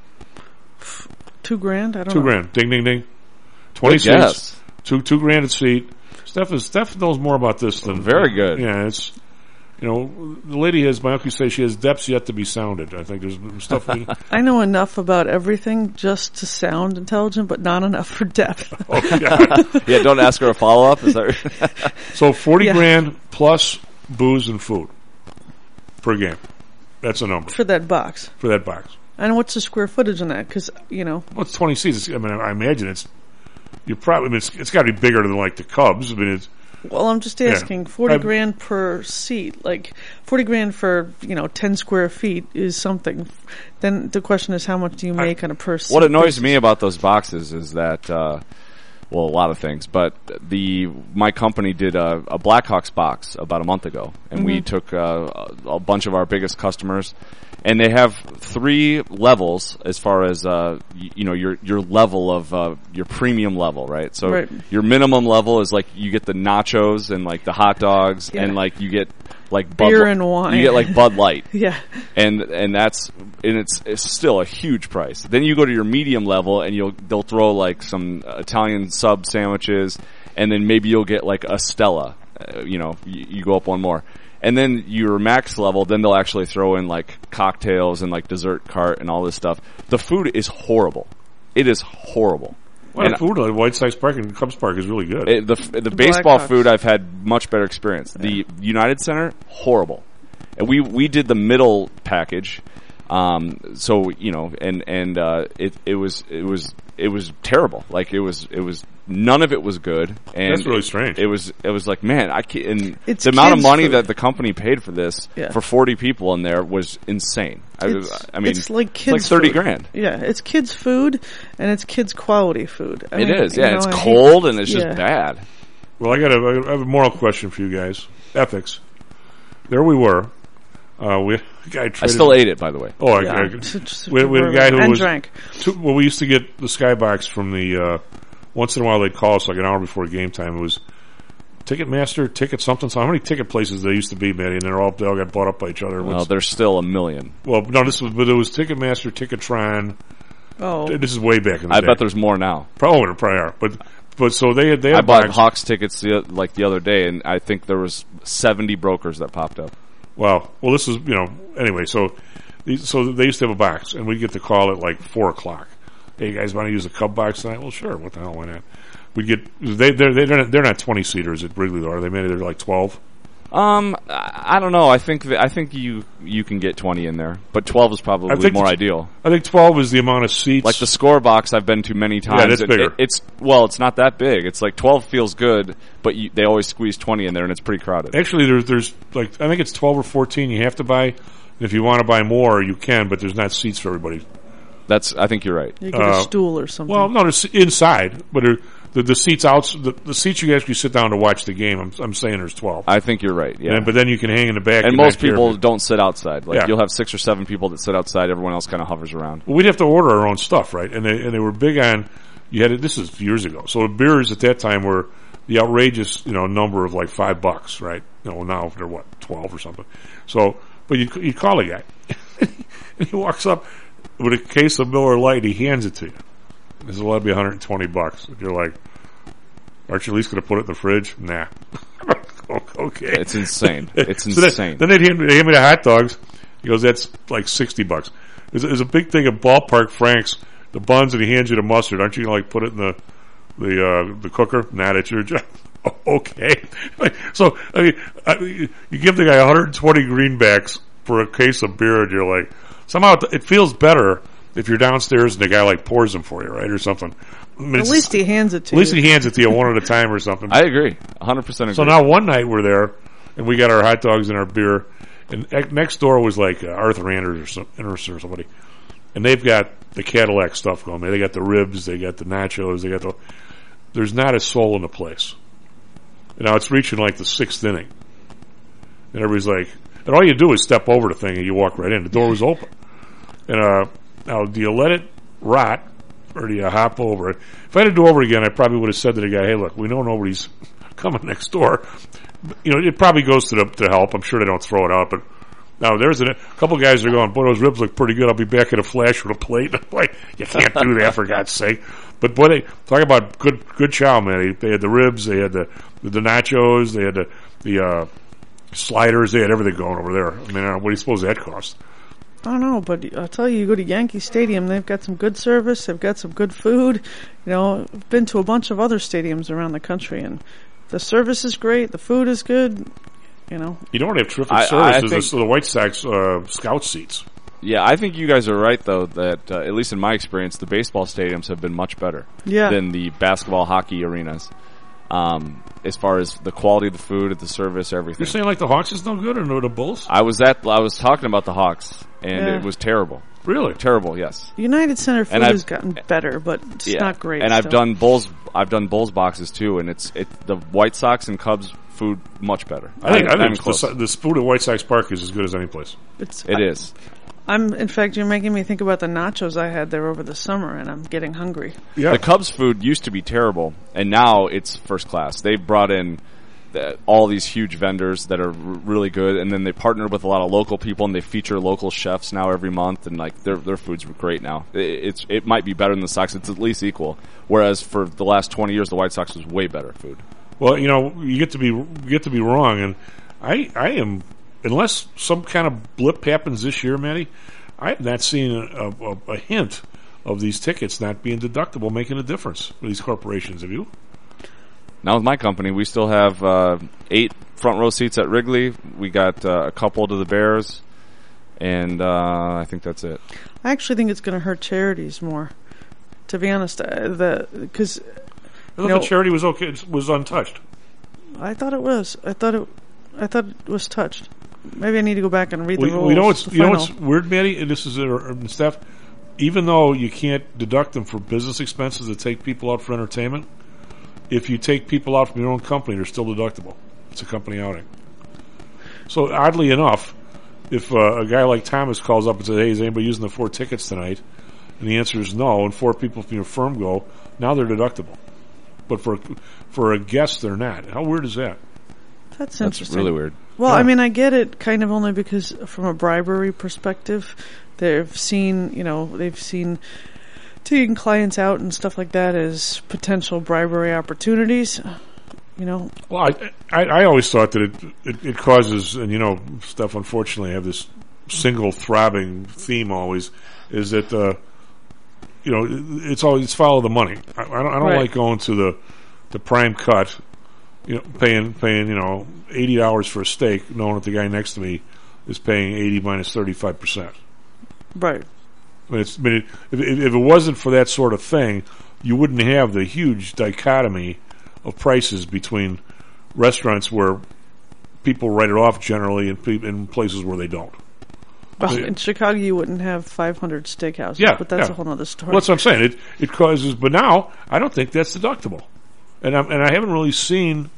Two grand? I don't Two know. grand. Ding, ding, ding. Twenty Good seats. guess. Two, two grand a seat. Steph is, Steph knows more about this than Very good. Yeah, it's. You know, the lady has, my uncle say she has depths yet to be sounded. I think there's stuff. We, I know enough about everything just to sound intelligent, but not enough for depth. oh, God. Yeah, don't ask her a follow-up. Is that So forty Yeah. grand plus booze and food per game. That's a number For that box. for that box. And what's the square footage on that? Because, you know, Well, it's twenty seats. It's, I mean, I imagine it's. You probably. I mean, it's, it's got to be bigger than like the Cubs. I mean, it's. well, I'm just Yeah. asking, forty I- grand per seat, like forty grand for, you know, ten square feet is something. Then the question is, how much do you make on a per seat? What annoys basis? me about those boxes is that, uh, well, a lot of things, but the my company did a, a Blackhawks box about a month ago, and we Mhm. took uh, a, a bunch of our biggest customers, and they have three levels as far as uh, y- you know your your level of uh, your premium level, right? So Right. your minimum level is like you get the nachos and like the hot dogs, Yeah. and like you get like Bud Beer Li- and wine. You get like Bud Light. Yeah. And and that's and it's it's still a huge price. Then you go to your medium level and you'll they'll throw like some Italian sub sandwiches, and then maybe you'll get like a Stella. Uh, you know, you, you go up one more, And then your max level, then they'll actually throw in like cocktails and like dessert cart and all this stuff. The food is horrible. It is horrible. Well, the food at White Sox Park and Cubs Park is really good. It, the the, the baseball food I've had much better experience. Yeah. The United Center, horrible. And we, we did the middle package. Um, so, you know, and, and, uh, it, it was, it was, it was terrible. Like, it was, it was, none of it was good. And that's really strange. It, it was, it was like, man, I can't, and it's the amount of money food. that the company paid for this, yeah. for forty people in there was insane. I, I mean, it's like kids it's like thirty food. grand. Yeah, it's kids food, and it's kids quality food. I it mean, is, yeah, know, it's I cold hate, and it's yeah. just bad. Well, I got a, I have a moral question for you guys. Ethics. There we were. Uh, we, guy I still ate it, by the way. Oh, I, yeah. I, we, we had a guy who and was drank. Two, well, we used to get the Skybox from the. Uh, once in a while, they'd call us like an hour before game time. It was Ticketmaster, Ticket something. So how many ticket places there used to be, Matty? And they're all they all got bought up by each other. Well, there's still a million. Well, no, this was but it was Ticketmaster, Ticketron. Oh, this is way back in the I day. bet there's more now. Probably, probably are. But but so they had they had I bought box. Hawks tickets the, like the other day, and I think there was seventy brokers that popped up. Wow. Well, this is, you know, anyway, so so they used to have a box, and we'd get the call at like four o'clock. Hey, you guys want to use a Cub box tonight? Well, sure. What the hell, why not? We'd get, they, they're, they're not, they're not twenty-seaters at Wrigley, though, are they? Maybe they're like twelve? Um, I don't know. I think that, I think you you can get twenty in there, but twelve is probably I think more t- ideal. I think twelve is the amount of seats. Like the score box I've been to many times. Yeah, that's it, bigger. It, it's well, it's not that big. It's like twelve feels good, but you, they always squeeze twenty in there, and it's pretty crowded. Actually, there's there's like I think it's twelve or fourteen you have to buy. And if you want to buy more, you can, but there's not seats for everybody. That's I think you're right. You get Uh, a stool or something. Well, no, there's inside, but there, the the seats out the, the seats you actually sit down to watch the game. I'm I'm saying there's twelve. I think you're right. Yeah, And- but then you can hang in the back. and and most back here. people don't sit outside. Like Yeah. you'll have six or seven people that sit outside. Everyone else kind of hovers around. Well, we'd have to order our own stuff, right? And they and they were big on. You had to, this is years ago. So the beers at that time were the outrageous, you know, number of like five bucks, right? You know, now they're what twelve or something. So, but you you call a guy, and he walks up with a case of Miller Lite. He hands it to you. This is will be one hundred twenty bucks. And you're like, aren't you at least going to put it in the fridge? Nah. Okay. It's insane. It's So then- insane. Then, they'd hand, they hand me the hot dogs. He goes, that's like sixty bucks. There's, there's a big thing at Ballpark Frank's, the buns, and he hands you the mustard. Aren't you going to like put it in the the uh, the cooker? Nah, that's your job. Okay. So, I mean, I, you give the guy one hundred twenty greenbacks for a case of beer, and you're like, somehow it, it feels better if you're downstairs and the guy like pours them for you, right, or something. I mean, At it's- least he hands it to At least you. he hands it to you one at a time or something. I agree, one hundred percent agree. So now one night we're there, and we got our hot dogs and our beer, and ec- next door was like uh, Arthur Anderson or, some, Anderson or somebody, and they've got the Cadillac stuff going. They got the ribs, they got the nachos, they got the. There's not a soul in the place. And now it's reaching like the sixth inning, and everybody's like, and all you do is step over the thing and you walk right in. The door was open, and uh, now do you let it rot? Or do you hop over it? If I had to do over again, I probably would have said to the guy, hey, look, we know nobody's coming next door. You know, it probably goes to the, to help. I'm sure they don't throw it out, but now there's a, a couple guys that are going, boy, those ribs look pretty good. I'll be back in a flash with a plate. Boy, you can't do that, for God's sake. But boy, they talk about good good chow, man. They, they had the ribs, they had the the nachos, they had the the uh, sliders, they had everything going over there. I mean, uh, what do you suppose that cost? I don't know, but I'll tell you, you go to Yankee Stadium, they've got some good service, they've got some good food. You know, I've been to a bunch of other stadiums around the country, and the service is great, the food is good, you know. You don't have terrific I- I services. think- the, the White Sox uh, scout seats. Yeah, I think you guys are right, though, that, uh, at least in my experience, the baseball stadiums have been much better Yeah. than the basketball, hockey arenas. Um, as far as the quality of the food, the service, everything. You're saying like the Hawks is no good, or no the Bulls? I was at, I was talking about the Hawks, and Yeah. it was terrible. Really? Terrible, yes. United Center food And I've- has gotten better, but it's Yeah. not great. And I've still. done Bulls, I've done Bulls boxes too, and it's, it, the White Sox and Cubs food much better. I think, Not I even think close. the, the food at White Sox Park is as good as any place. It's, It is. I'm, in fact, you're making me think about the nachos I had there over the summer, and I'm getting hungry. Yeah. The Cubs food used to be terrible, and now it's first class. They brought in the, all these huge vendors that are r- really good, and then they partnered with a lot of local people, and they feature local chefs now every month, and like their their food's great now. It, it's it might be better than the Sox. It's at least equal. Whereas for the last twenty years, the White Sox was way better food. Well, you know, you get to be you get to be wrong, and I I am, unless some kind of blip happens this year, Matty, I have not seen a, a, a hint of these tickets not being deductible making a difference for these corporations. Have you? Now with my company, we still have uh, eight front row seats at Wrigley. We got uh, a couple to the Bears, and uh, I think that's it. I actually think it's going to hurt charities more. To be honest, uh, the because I thought the charity was okay, was untouched. I thought it was. I thought it. I thought it was touched. Maybe I need to go back and read well, the rules. You know what's the you know final. what's weird, Matty? And this is uh, Steph. Even though you can't deduct them for business expenses to take people out for entertainment, if you take people out from your own company, they're still deductible. It's a company outing. So oddly enough, if uh, a guy like Thomas calls up and says, "Hey, is anybody using the four tickets tonight?" and the answer is no, and four people from your firm go, now they're deductible. But for for a guest, they're not. How weird is that? That's That's interesting. really weird. Well, Yeah. I mean, I get it kind of only because from a bribery perspective, they've seen, you know, they've seen taking clients out and stuff like that as potential bribery opportunities. You know. Well, I, I, I always thought that it, it it causes, and you know, Steph, unfortunately, I have this single throbbing theme always, is that uh, you know, it's always it's follow the money. I, I don't I don't Right. like going to the the prime cut, you know, paying paying you know eighty dollars for a steak, knowing that the guy next to me is paying eighty minus thirty five percent. Right. I mean, it's, I mean it, if, if it wasn't for that sort of thing, you wouldn't have the huge dichotomy of prices between restaurants where people write it off generally and pe- in places where they don't. Well, Yeah. in Chicago, you wouldn't have five hundred steakhouses, Yeah, but that's yeah. a whole other story. Well, that's what I'm saying. It it causes, but now I don't think that's deductible, and I'm, and I haven't really seen.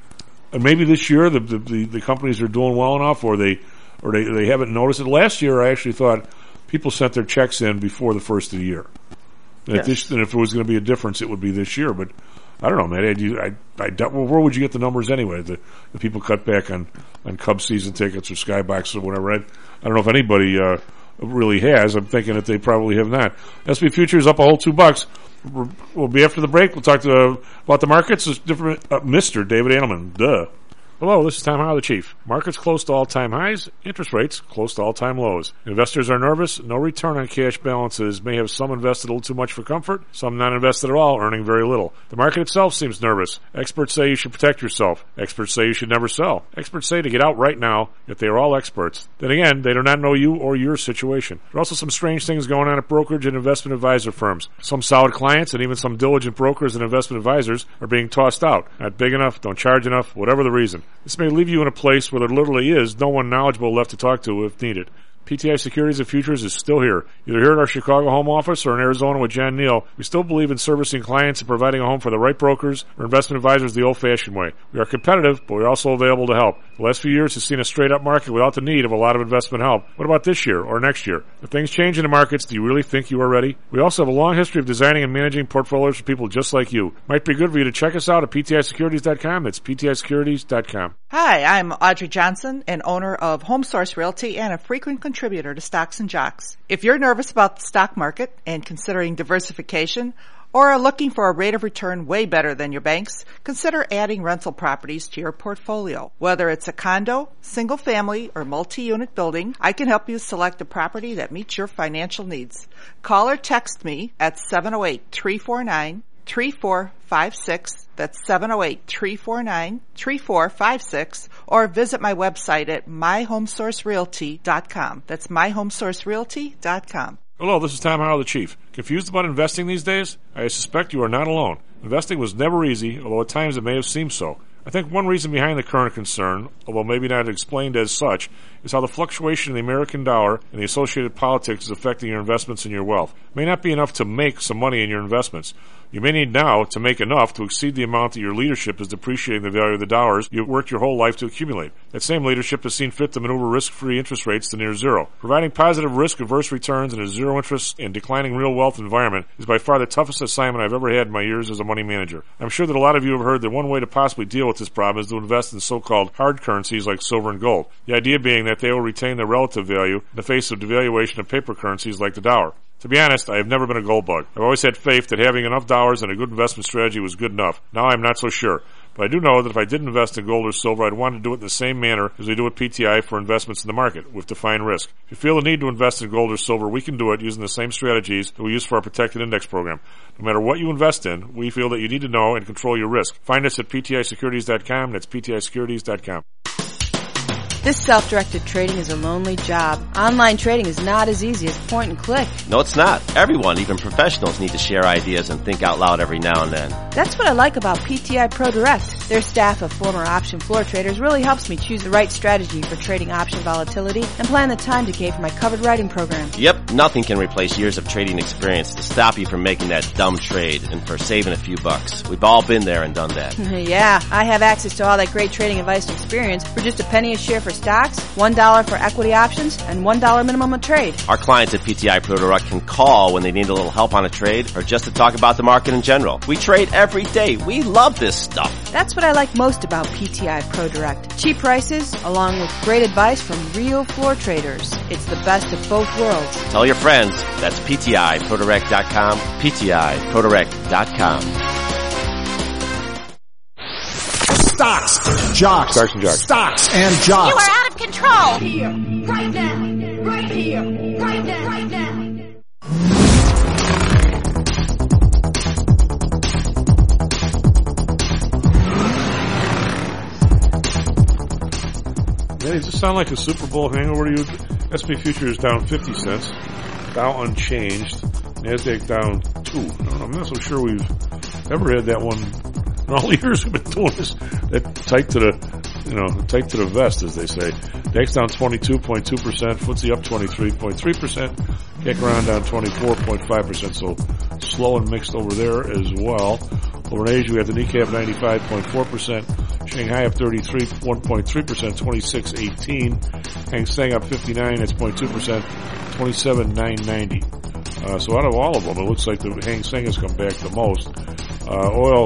And maybe this year the, the the the companies are doing well enough, or they or they they haven't noticed it. Last year, I actually thought people sent their checks in before the first of the year. And, Yes. if, this, and if it was going to be a difference, it would be this year. But I don't know, man. I, do- I, I doubt- well, where would you get the numbers anyway? The, the people cut back on, on Cubs season tickets or Skybox or whatever. I, I don't know if anybody uh, really has. I'm thinking that they probably have not. S and P futures up a whole two bucks. We're- We'll be after the break. We'll talk to uh, about the markets. It's different. Uh, Mister David Adelman. Duh. Hello, this is Tom Howell, the Chief. Markets close to all-time highs, interest rates close to all-time lows. Investors are nervous. No return on cash balances may have some invested a little too much for comfort, some not invested at all, earning very little. The market itself seems nervous. Experts say you should protect yourself. Experts say you should never sell. Experts say to get out right now, yet they are all experts. Then again, they do not know you or your situation. There are also some strange things going on at brokerage and investment advisor firms. Some solid clients and even some diligent brokers and investment advisors are being tossed out. Not big enough, don't charge enough, whatever the reason. This may leave you in a place where there literally is no one knowledgeable left to talk to if needed. P T I Securities and Futures is still here. Either here at our Chicago home office or in Arizona with John Neal, we still believe in servicing clients and providing a home for the right brokers or investment advisors the old-fashioned way. We are competitive, but we're also available to help. The last few years has seen a straight-up market without the need of a lot of investment help. What about this year or next year? If things change in the markets, do you really think you are ready? We also have a long history of designing and managing portfolios for people just like you. Might be good for you to check us out at P T I securities dot com. That's P T I securities dot com. Hi, I'm Audrey Johnson, an owner of Home Source Realty and a frequent contributor to Stocks and Jocks. If you're nervous about the stock market and considering diversification, or are looking for a rate of return way better than your banks, consider adding rental properties to your portfolio. Whether it's a condo, single family, or multi-unit building, I can help you select a property that meets your financial needs. Call or text me at seven oh eight, three four nine, three four five six. That's seven oh eight, three four nine, three four five six. Or visit my website at my home source realty dot com. That's my home source realty dot com. Hello, this is Tom Howell, the Chief. Confused about investing these days? I suspect you are not alone. Investing was never easy, although at times it may have seemed so. I think one reason behind the current concern, although maybe not explained as such, is how the fluctuation in the American dollar and the associated politics is affecting your investments and your wealth. It may not be enough to make some money in your investments. You may need now to make enough to exceed the amount that your leadership is depreciating the value of the dollars you've worked your whole life to accumulate. That same leadership has seen fit to maneuver risk-free interest rates to near zero. Providing positive risk-averse returns in a zero-interest and declining real wealth environment is by far the toughest assignment I've ever had in my years as a money manager. I'm sure that a lot of you have heard that one way to possibly deal with this problem is to invest in so-called hard currencies like silver and gold. The idea being that they will retain their relative value in the face of devaluation of paper currencies like the dollar. To be honest, I have never been a gold bug. I've always had faith that having enough dollars and a good investment strategy was good enough. Now I'm not so sure. But I do know that if I did invest in gold or silver, I'd want to do it in the same manner as we do at P T I for investments in the market, with defined risk. If you feel the need to invest in gold or silver, we can do it using the same strategies that we use for our Protected Index program. No matter what you invest in, we feel that you need to know and control your risk. Find us at P T I securities dot com. That's P T I securities dot com. This self-directed trading is a lonely job. Online trading is not as easy as point and click. No, it's not. Everyone, even professionals, need to share ideas and think out loud every now and then. That's what I like about P T I Pro Direct. Their staff of former option floor traders really helps me choose the right strategy for trading option volatility and plan the time decay for my covered writing program. Yep, nothing can replace years of trading experience to stop you from making that dumb trade and for saving a few bucks. We've all been there and done that. Yeah, I have access to all that great trading advice and experience for just a penny a share for stocks, one dollar for equity options, and one dollar minimum a trade. Our clients at P T I Pro Direct can call when they need a little help on a trade or just to talk about the market in general. We trade every day. We love this stuff. That's what I like most about P T I Pro Direct. Cheap prices, along with great advice from real floor traders. It's the best of both worlds. Tell your friends. That's P T I Pro Direct dot com, P T I Pro Direct dot com. Stocks, jocks, Stocks and jocks. Stocks and jocks. You are out of control. Here, right now, right here, right now, right now. Man, does this sound like a Super Bowl hangover to you? S and P futures down fifty cents. Dow unchanged. NASDAQ down two. I'm not so sure we've ever had that one in all the years we've been doing this. That tight to the, you know, tight to the vest, as they say. D A X down twenty-two point two percent. F T S E up twenty-three point three percent. C A C around down twenty-four point five percent. So slow and mixed over there as well. Over in Asia, we have the Nikkei ninety-five point four percent. Shanghai up thirty-three, one point three percent, twenty-six eighteen. Hang Seng up fifty-nine, that's zero point two percent, twenty-seven nine ninety. Uh, so out of all of them, it looks like the Hang Seng has come back the most. Uh, oil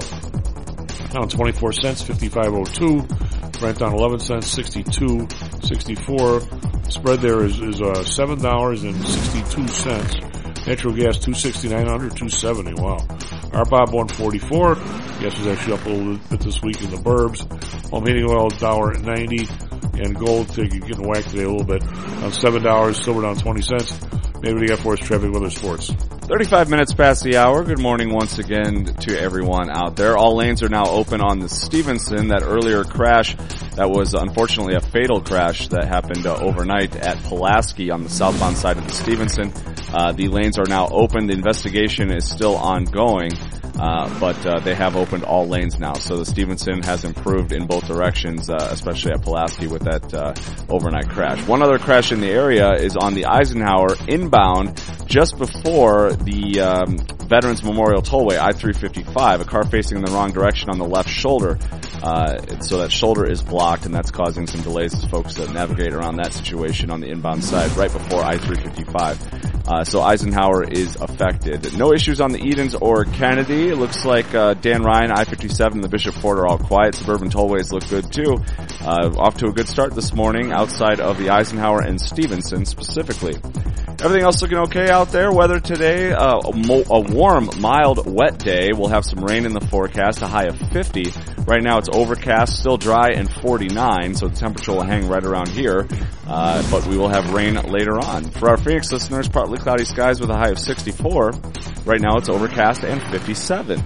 down twenty-four cents, fifty-five oh two. Brent down eleven cents, sixty-two sixty-four. Spread there is, is uh, seven dollars and sixty-two cents. Natural gas two sixty-nine, under two seventy. Wow. R B O B one forty-four. Gas was actually up a little bit this week in the burbs. Home heating oil one dollar ninety, and gold taking getting whacked today a little bit. Down seven dollars, silver down twenty cents. Maybe we got for us traffic, weather, sports. thirty-five minutes past the hour. Good morning once again to everyone out there. All lanes are now open on the Stevenson. That earlier crash, that was unfortunately a fatal crash that happened uh, overnight at Pulaski on the southbound side of the Stevenson. Uh, the lanes are now open. The investigation is still ongoing. Uh, but uh, they have opened all lanes now, so the Stevenson has improved in both directions, uh, especially at Pulaski with that uh, overnight crash. One other crash in the area is on the Eisenhower inbound just before the um, Veterans Memorial Tollway, I three fifty-five, a car facing in the wrong direction on the left shoulder. Uh, so that shoulder is blocked, and that's causing some delays as folks that navigate around that situation on the inbound side right before I three fifty-five. Uh, so Eisenhower is affected. No issues on the Edens or Kennedy. It looks like uh, Dan Ryan, I fifty-seven, the Bishop Ford are all quiet. Suburban tollways look good too. Uh, off to a good start this morning outside of the Eisenhower and Stevenson specifically. Everything else looking okay out there. Weather today, uh, a, mo- a warm, mild, wet day. We'll have some rain in the forecast, a high of fifty. Right now it's overcast, still dry, and forty-nine, so the temperature will hang right around here. Uh, but we will have rain later on. For our Phoenix listeners, partly cloudy skies with a high of sixty-four. Right now it's overcast and fifty-seven.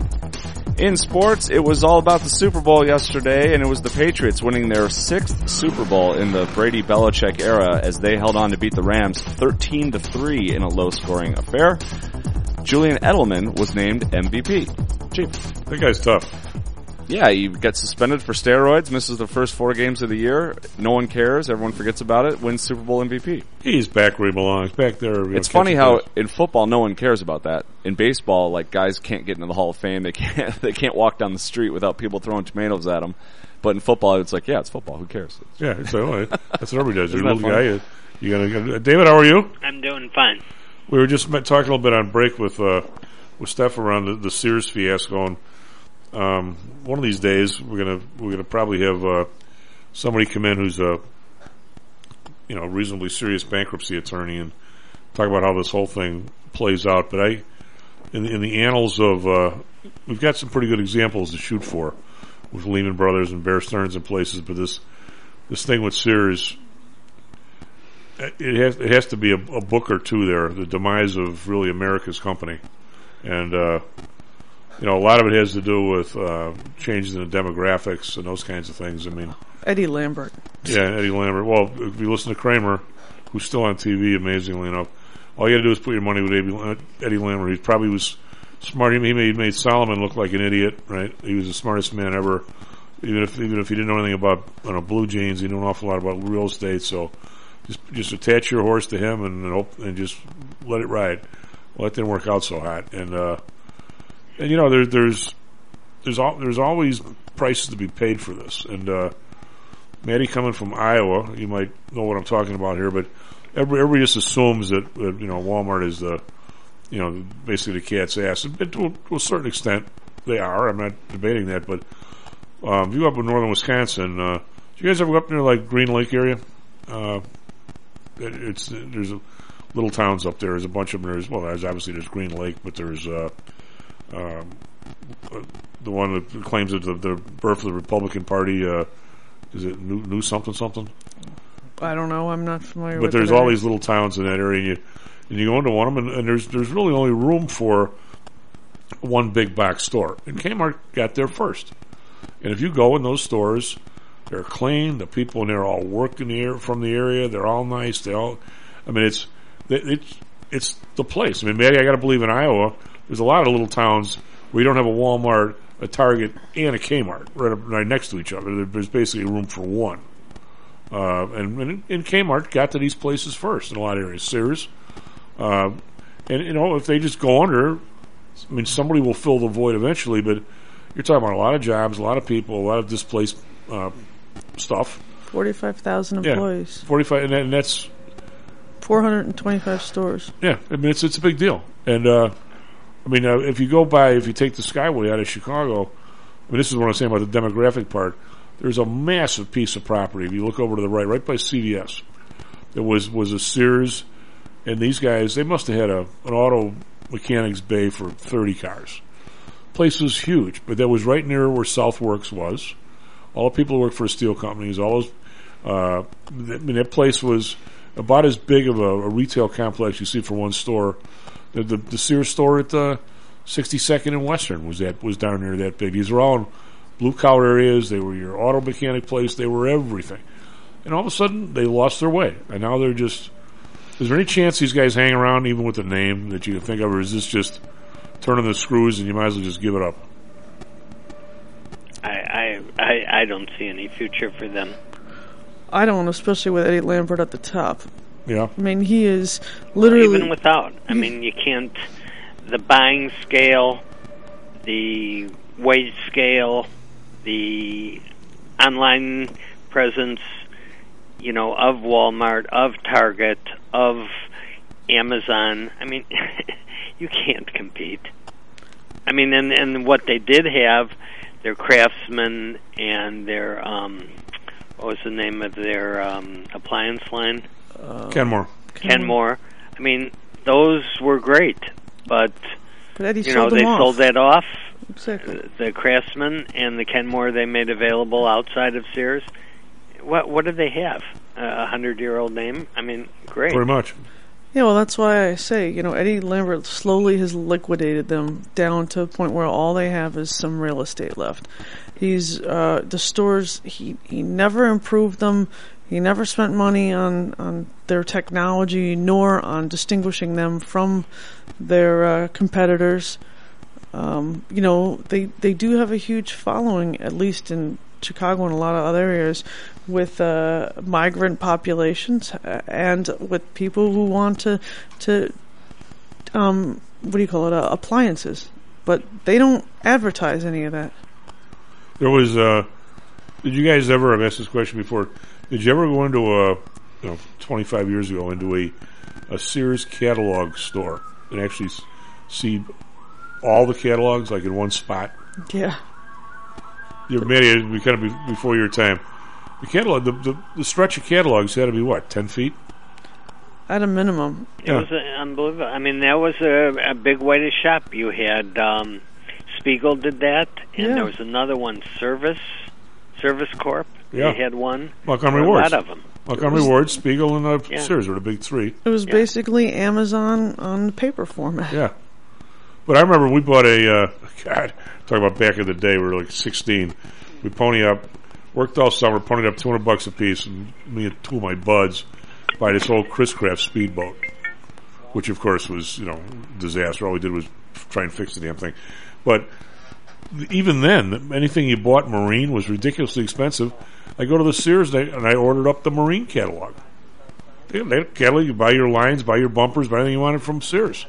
In sports, it was all about the Super Bowl yesterday, and it was the Patriots winning their sixth Super Bowl in the Brady-Belichick era as they held on to beat the Rams thirteen to three in a low-scoring affair. Julian Edelman was named M V P. Chief. That guy's tough. Yeah, he gets suspended for steroids, misses the first four games of the year. No one cares. Everyone forgets about it. Wins Super Bowl M V P. He's back where he belongs. Back there. You know, it's funny how in football no one cares about that. In baseball, like guys can't get into the Hall of Fame. They can't. They can't walk down the street without people throwing tomatoes at them. But in football, it's like, yeah, it's football. Who cares? Yeah, it's like, that's what everybody does. You're a little guy. You, you gotta. Uh, David, how are you? I'm doing fine. We were just met, talking a little bit on break with uh, with Steph around the, the Sears fiasco. And, Um, one of these days, we're gonna we're gonna probably have uh, somebody come in who's a you know reasonably serious bankruptcy attorney and talk about how this whole thing plays out. But I, in the, in the annals of, uh, we've got some pretty good examples to shoot for. with Lehman Brothers and Bear Stearns and places, but this this thing with Sears, it has it has to be a, a book or two there. The demise of really America's company, and uh, you know, a lot of it has to do with uh, changes in the demographics and those kinds of things. I mean, Eddie Lambert. Yeah, Eddie Lambert. Well, if you listen to Kramer, who's still on T V, amazingly enough, all you got to do is put your money with Eddie Lambert. He probably was smart. He made, made Solomon look like an idiot, right? He was the smartest man ever. Even if even if he didn't know anything about you know, blue jeans, he knew an awful lot about real estate. So just just attach your horse to him and and, hope, and just let it ride. Well, that didn't work out so hot. And uh, and you know there, there's there's al- there's always prices to be paid for this. And uh, Maddie coming from Iowa, you might know what I'm talking about here, but every, everybody just assumes that, that you know Walmart is the you know basically the cat's ass. And to, a, to a certain extent, they are. I'm not debating that, but um, if you go up in northern Wisconsin, uh, do you guys ever go up near like Green Lake area? Uh, it, it's there's a, little towns up there. There's a bunch of them. There's well, there's obviously there's Green Lake, but there's uh, um, the one that claims that the, the birth of the Republican Party. Uh, is it new, new something something? I don't know. I'm not familiar. But with there's that all area. these little towns in that area, and you and you go into one of them, and, and there's there's really only room for one big box store. And Kmart got there first. And if you go in those stores, they're clean. The people in there all work in the air, from the area. They're all nice. They all, I mean, it's it's it's the place. I mean, maybe I got to believe in Iowa. There's a lot of little towns where you don't have a Walmart, a Target, and a Kmart right, up, right next to each other. There's basically room for one. Uh, and, and, and Kmart got to these places first in a lot of areas. Sears. Uh, and, you know, if they just go under, I mean, somebody will fill the void eventually, but you're talking about a lot of jobs, a lot of people, a lot of displaced uh, stuff. forty-five thousand Yeah, employees. forty-five, and, that, and that's four hundred twenty-five stores. Yeah, I mean, it's it's a big deal. And, uh, I mean, uh, if you go by, if you take the Skyway out of Chicago, I mean, this is what I'm saying about the demographic part. There's a massive piece of property. If you look over to the right, right by C V S, there was, was a Sears, and these guys, they must have had a an auto mechanics bay for thirty cars. Place was huge, but that was right near where Southworks was. All the people who worked for steel companies, all those, uh, I mean, that place was about as big of a, a retail complex you see for one store. The, the, the Sears store at uh, sixty-second and Western was that was down there that big. These were all in blue collar areas. They were your auto mechanic place. They were everything. And all of a sudden, they lost their way, and now they're just. Is there any chance these guys hang around even with a name that you can think of, or is this just turning the screws and you might as well just give it up? I I I, I don't see any future for them. I don't, especially with Eddie Lambert at the top. Yeah. I mean, he is literally... Even without. I mean, you can't... The buying scale, the wage scale, the online presence, you know, of Walmart, of Target, of Amazon. I mean, you can't compete. I mean, and, and what they did have, their Craftsman and their... Um, what was the name of their um, appliance line? Uh, Kenmore. Kenmore. I mean, those were great, but, but Eddie you know, sold they them sold off. that off. Exactly. The Craftsman and the Kenmore they made available outside of Sears. What what did they have? A hundred-year-old name? I mean, great. Pretty much. Yeah, well, that's why I say, you know, Eddie Lambert slowly has liquidated them down to a point where all they have is some real estate left. He's, uh, the stores, he, he never improved them. He never spent money on, on their technology, nor on distinguishing them from their uh, competitors. Um, you know, they, they do have a huge following, at least in Chicago and a lot of other areas, with uh, migrant populations and with people who want to to um, what do you call it uh, appliances, but they don't advertise any of that. There was. Uh, did you guys ever? I've asked this question before. Did you ever go into a, you know, twenty-five years ago into a a Sears catalog store and actually s- see all the catalogs like in one spot? Yeah. You're maybe we kind of be, before your time. The catalog, the, the the stretch of catalogs had to be what, ten feet? At a minimum. It yeah. was uh, unbelievable. I mean, that was a, a big way to shop. You had um, Spiegel did that, and Yeah. there was another one, Service, Service Corp. Yeah. They had one. Montgomery There were Ward's. A lot of them. Montgomery Ward, Spiegel, and uh, Yeah. Sears were the big three. It was basically Amazon on the paper format. Yeah. But I remember we bought a, uh, God, talk about back in the day, we were like sixteen. We pony up, worked all summer, ponied up two hundred bucks a piece, and me and two of my buds buy this old Chris Craft speedboat, which of course was, you know, disaster. All we did was try and fix the damn thing. But even then, anything you bought marine was ridiculously expensive. I go to the Sears and I, and I ordered up the marine catalog. They, they had a catalog. You buy your lines, buy your bumpers, buy anything you wanted from Sears.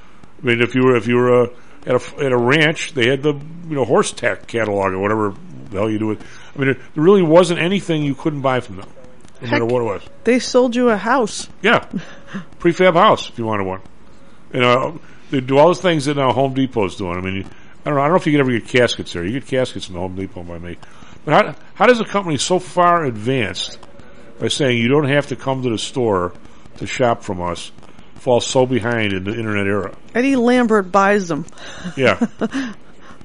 I mean, if you were if you were uh, at a at a ranch, they had the you know horse tack catalog or whatever the hell you do with. I mean, there really wasn't anything you couldn't buy from them, no matter what it was. They sold you a house. Yeah, prefab house if you wanted one. You know, they do all the things that uh, Home Depot's doing. I mean, you, I don't know. I don't know if you could ever get caskets there. You get caskets from the Home Depot by me. But how how does a company so far advanced by saying you don't have to come to the store to shop from us fall so behind in the internet era? Eddie Lambert buys them. Yeah. I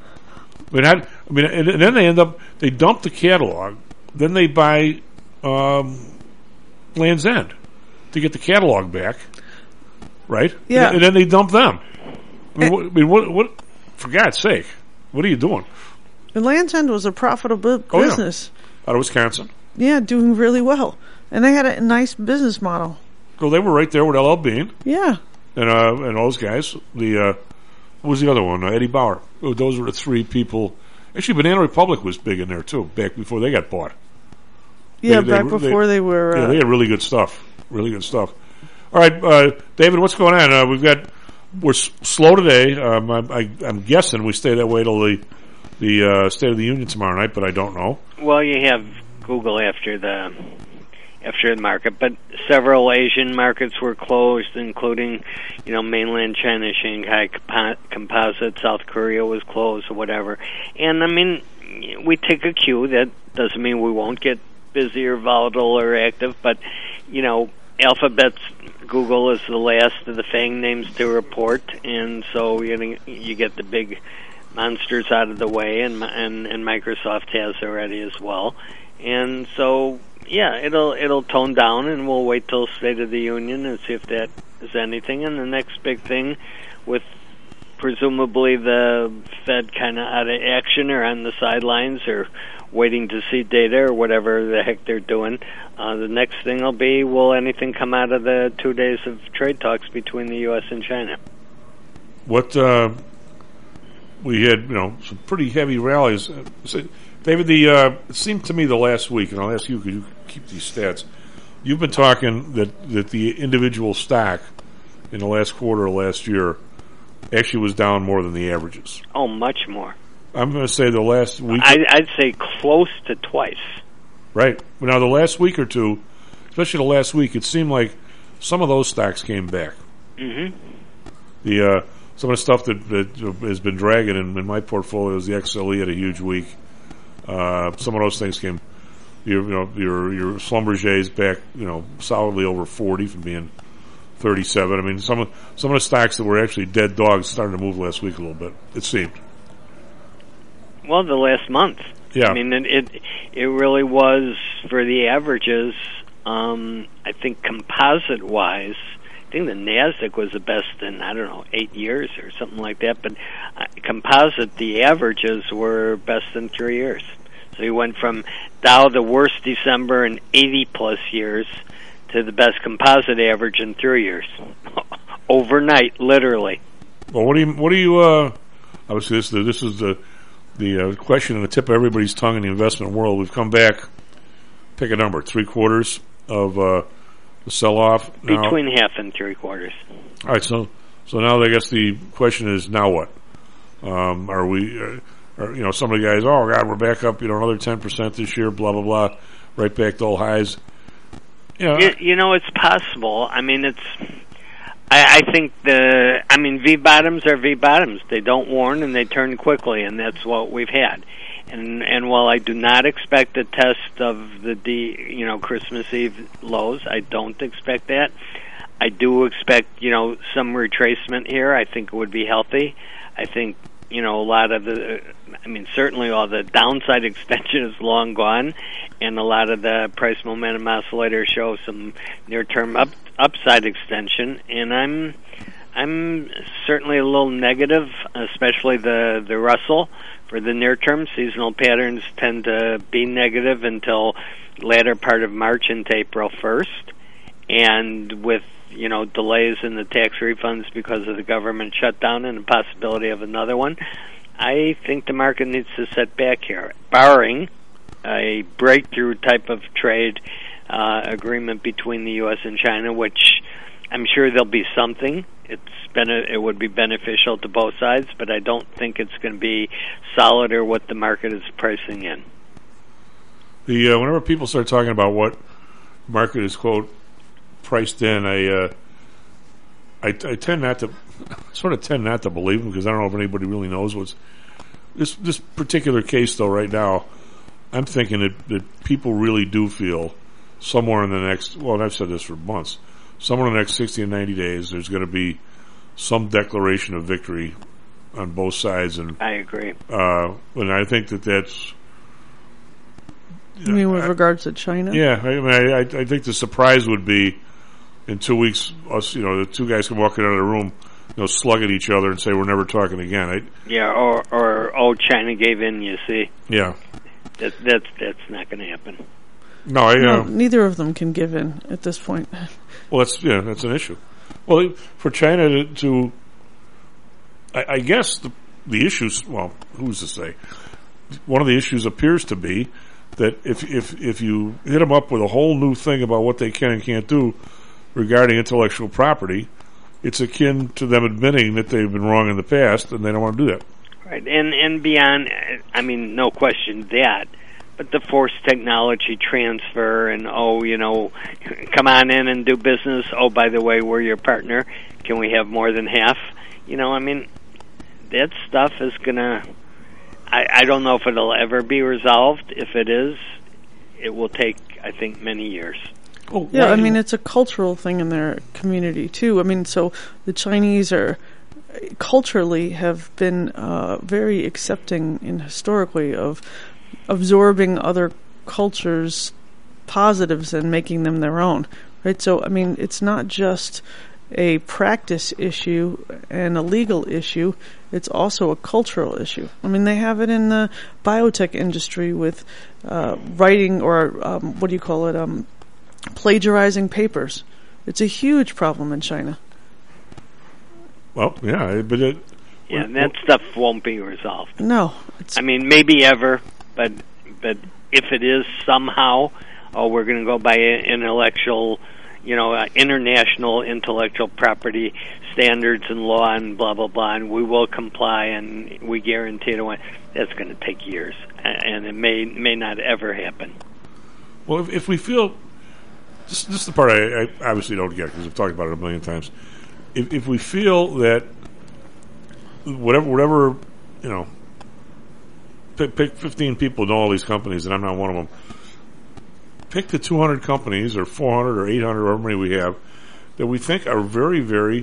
mean, how, I mean, and, and then they end up they dump the catalog, then they buy um, Land's End to get the catalog back, right? Yeah. And, and then they dump them. I mean, what, I mean, what, what? For God's sake, what are you doing? And Land's End was a profitable Oh, yeah. business. Out of Wisconsin. Yeah, doing really well. And they had a nice business model. Well, they were right there with L L Bean. Yeah. And uh, and those guys. The uh, what was the other one? Uh, Eddie Bauer. Oh, those were the three people. Actually, Banana Republic was big in there too, back before they got bought. Yeah, They- they- back before they, were... Yeah, Uh, they had really good stuff. Really good stuff. All right, uh, David, what's going on? Uh, we've got we're s- slow today. Um, I, I, I'm guessing we stay that way till the the uh, State of the Union tomorrow night, but I don't know. Well, you have Google after the after the market, but several Asian markets were closed, including, you know, mainland China, Shanghai Compo- Composite, South Korea was closed or whatever. And I mean, we take a cue. That doesn't mean we won't get busy or volatile or active, but you know, Alphabet's Google is the last of the FANG names to report, and so you know, you get the big monsters out of the way, and and and Microsoft has already as well, and so yeah, it'll it'll tone down, and we'll wait till State of the Union and see if that is anything. And the next big thing, with presumably the Fed kind of out of action or on the sidelines or waiting to see data or whatever the heck they're doing, uh, the next thing will be, will anything come out of the two days of trade talks between the U S and China? What uh, we had, you know, some pretty heavy rallies. Uh, so, David, the uh, it seemed to me the last week, and I'll ask you because you keep these stats. You've been talking that that the individual stock in the last quarter of last year actually was down more than the averages. Oh, much more. I'm going to say the last week. I, I'd say close to twice. Right. Now, the last week or two, especially the last week, it seemed like some of those stocks came back. Mm-hmm. The uh, some of the stuff that, that has been dragging in, in my portfolio is the X L E had a huge week. Uh, some of those things came. Your, you know, your your Schlumberger's back, you know, solidly over forty from being thirty-seven. I mean, some of some of the stocks that were actually dead dogs started to move last week a little bit. It seemed. Well, the last month. Yeah. I mean, it it, it really was for the averages. Um, I think composite-wise, I think the NASDAQ was the best in, I don't know, eight years or something like that. But uh, composite, the averages were best in three years. So you went from Dow, the worst December in eighty-plus years, to the best composite average in three years. Overnight, literally. Well, what do you, what do you, uh, obviously this, this is the, the uh, question on the tip of everybody's tongue in the investment world. We've come back, pick a number, three quarters of, uh, the sell-off. Now, Between half and three quarters. all right, so, so now I guess the question is, now what? Um, are we, uh, are, you know, some of the guys, oh God, we're back up, you know, another ten percent this year, blah, blah, blah, right back to old highs. You know, You, you know, it's possible. I mean, it's. I, I think the. I mean, V bottoms are V bottoms. They don't warn and they turn quickly, and that's what we've had. And and while I do not expect a test of the D, you know, Christmas Eve lows, I don't expect that. I do expect, you know, some retracement here. I think it would be healthy. I think you know, a lot of the, I mean, certainly all the downside extension is long gone, and a lot of the price momentum oscillators show some near-term up, upside extension, and I'm I'm certainly a little negative, especially the, the Russell. For the near term, seasonal patterns tend to be negative until latter part of March into April first, and with you know delays in the tax refunds because of the government shutdown and the possibility of another one, I think the market needs to set back here, barring a breakthrough type of trade uh, agreement between the U S and China, which I'm sure there'll be something. It's been a, it would be beneficial to both sides, but I don't think it's going to be solid or what the market is pricing in. The uh, whenever people start talking about what market is quote priced in, I, uh, I I tend not to sort of tend not to believe them because I don't know if anybody really knows what's this this particular case though. Right now, I'm thinking that, that people really do feel somewhere in the next. Well, and I've said this for months. Somewhere in the next sixty and ninety days, there's going to be some declaration of victory on both sides, and I agree. Uh, and I think that that's. You mean with I, regards to China? Yeah, I mean, I, I think the surprise would be in two weeks, us, you know, the two guys can walk out of the room, you know, slug at each other and say we're never talking again. I, yeah, or or oh, China gave in. You see. Yeah. That that's that's not going to happen. No, I, no, uh, neither of them can give in at this point. Well, that's yeah, that's an issue. Well, for China to, to I, I guess the the issues. Well, who's to say? One of the issues appears to be that if if if you hit them up with a whole new thing about what they can and can't do regarding intellectual property, it's akin to them admitting that they've been wrong in the past and they don't want to do that. Right, and and beyond, I mean, no question that. But the forced technology transfer and, oh, you know, come on in and do business. Oh, by the way, we're your partner. Can we have more than half? You know, I mean, that stuff is going to, I don't know if it'll ever be resolved. If it is, it will take, I think, many years. Oh, yeah, I mean, it's a cultural thing in their community, too. I mean, so the Chinese are culturally have been uh, very accepting and historically of absorbing other cultures' positives and making them their own, right? So, I mean, it's not just a practice issue and a legal issue, it's also a cultural issue. I mean, they have it in the biotech industry with uh, writing or, um, what do you call it, um, plagiarizing papers. It's a huge problem in China. Well, yeah, but it... Yeah, and that stuff won't be resolved. No. I mean, maybe ever, but but if it is somehow, oh, we're going to go by intellectual, you know, uh, international intellectual property standards and law and blah, blah, blah, and we will comply and we guarantee it. Away. That's going to take years, and it may may not ever happen. Well, if, if we feel... This, this is the part I, I obviously don't get because I've talked about it a million times. If, if we feel that whatever, whatever, you know, pick, pick fifteen people who know all these companies, and I'm not one of them. Pick the two hundred companies, or four hundred, or eight hundred, or however many we have, that we think are very, very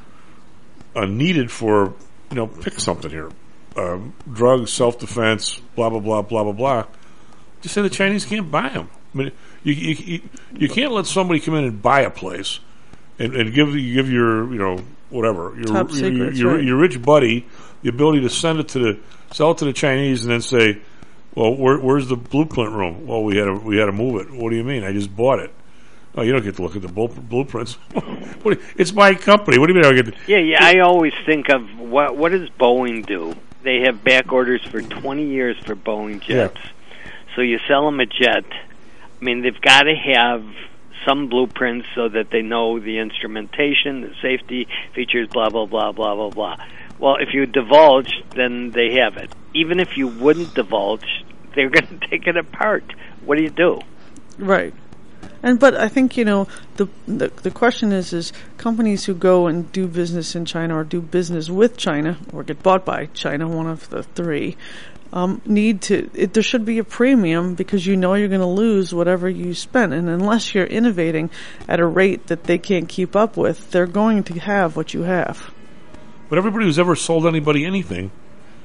uh, needed for, you know, pick something here. Uh, drugs, self-defense, blah, blah, blah, blah, blah, blah. Just say the Chinese can't buy them. I mean, you, you, you, you can't let somebody come in and buy a place and, and give give your, you know, whatever, your Top your, secrets, your, right. your rich buddy the ability to send it to the, sell it to the Chinese and then say, well, where, where's the blueprint room? Well, we had to, we had to move it. What do you mean? I just bought it. Oh, you don't get to look at the blueprints. What do you, it's my company. What do you mean I don't get to? Yeah, yeah, I always think of what what does Boeing do? They have back orders for twenty years for Boeing jets. Yeah. So you sell them a jet. I mean, they've got to have some blueprints so that they know the instrumentation, the safety features, blah, blah, blah, blah, blah, blah. Well, if you divulge, then they have it. Even if you wouldn't divulge, they're going to take it apart. What do you do? Right. And but I think, you know, the, the the question is is companies who go and do business in China or do business with China or get bought by China, one of the three, um, need to, it, there should be a premium because you know you're going to lose whatever you spend. And unless you're innovating at a rate that they can't keep up with, they're going to have what you have. But everybody who's ever sold anybody anything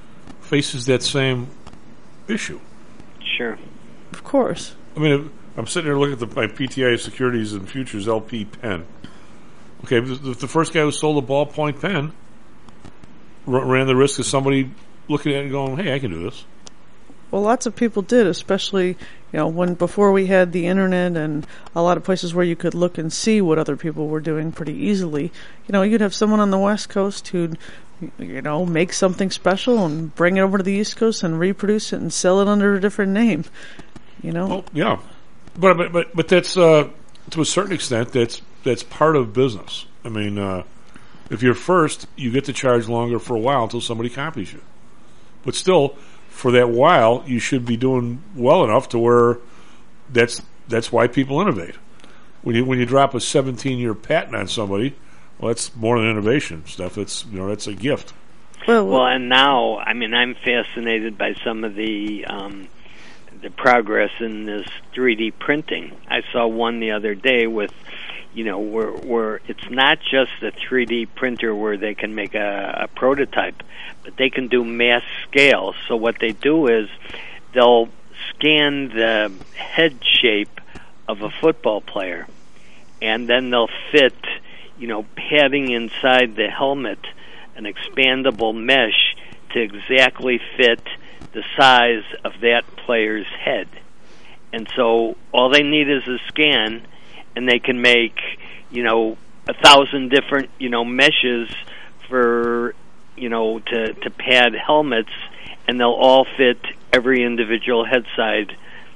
faces that same issue. Sure. Of course. I mean, I'm sitting here looking at the, my P T I Securities and Futures L P pen. Okay, the, the first guy who sold a ballpoint pen r- ran the risk of somebody looking at it and going, "Hey, I can do this." Well, lots of people did, especially, you know, when before we had the internet and a lot of places where you could look and see what other people were doing pretty easily. You know, you'd have someone on the West Coast who'd, you know, make something special and bring it over to the East Coast and reproduce it and sell it under a different name. You know? Well, yeah. But but but, but that's, uh, to a certain extent, that's that's part of business. I mean, uh, if you're first, you get to charge longer for a while until somebody copies you. But still, for that while, you should be doing well enough to where that's that's why people innovate. When you when you drop a seventeen-year patent on somebody, well, that's more than innovation stuff. It's you know that's a gift. Well, well, and now, I mean, I'm fascinated by some of the um, the progress in this three D printing. I saw one the other day with, you know, where where it's not just a three D printer where they can make a, a prototype, but they can do mass scale. So what they do is they'll scan the head shape of a football player, and then they'll fit, you know, padding inside the helmet, an expandable mesh to exactly fit the size of that player's head. And so all they need is a scan, and they can make, you know, a thousand different, you know, meshes for, you know, to, to pad helmets, and they'll all fit every individual head size,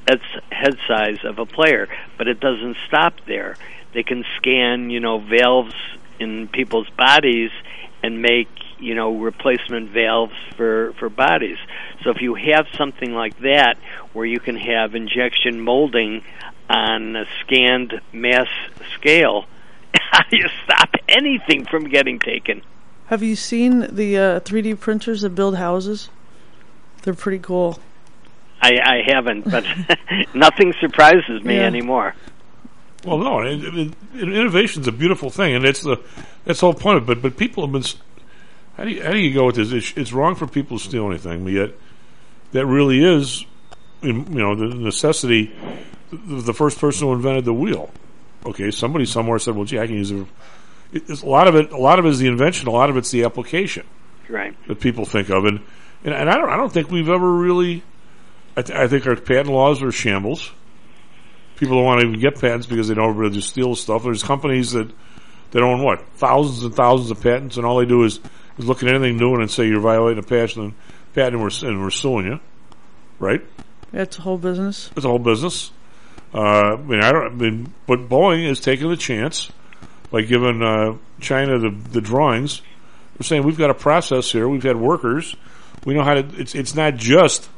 head size of a player. But it doesn't stop there. They can scan, you know, valves in people's bodies and make, you know, replacement valves for, for bodies. So if you have something like that where you can have injection molding on a scanned mass scale, how do you stop anything from getting taken? Have you seen the uh, three D printers that build houses? They're pretty cool. I, I haven't, but nothing surprises me Yeah. anymore. Well, no, it, it, innovation's a beautiful thing, and it's the that's the whole point of it. But but people have been. How do you how do you go with this? It's, it's wrong for people to steal anything, but yet that really is, you know, the necessity. The, the first person who invented the wheel. Okay, somebody somewhere said, "Well, gee, I can use it." It's, a lot of it, a lot of it is the invention. A lot of it's the application, right? That people think of, and and, and I don't I don't think we've ever really. I, th- I think our patent laws are shambles. People don't want to even get patents because they don't really just steal stuff. There's companies that, that own what? Thousands and thousands of patents, and all they do is, is look at anything new and say you're violating a patent, and, patent and, we're, and we're suing you. Right? Yeah, it's a whole business. It's a whole business. Uh, I mean, I don't, I mean, but Boeing is taking the chance by giving uh, China the, the drawings. We're saying we've got a process here. We've had workers. We know how to, it's, it's not just,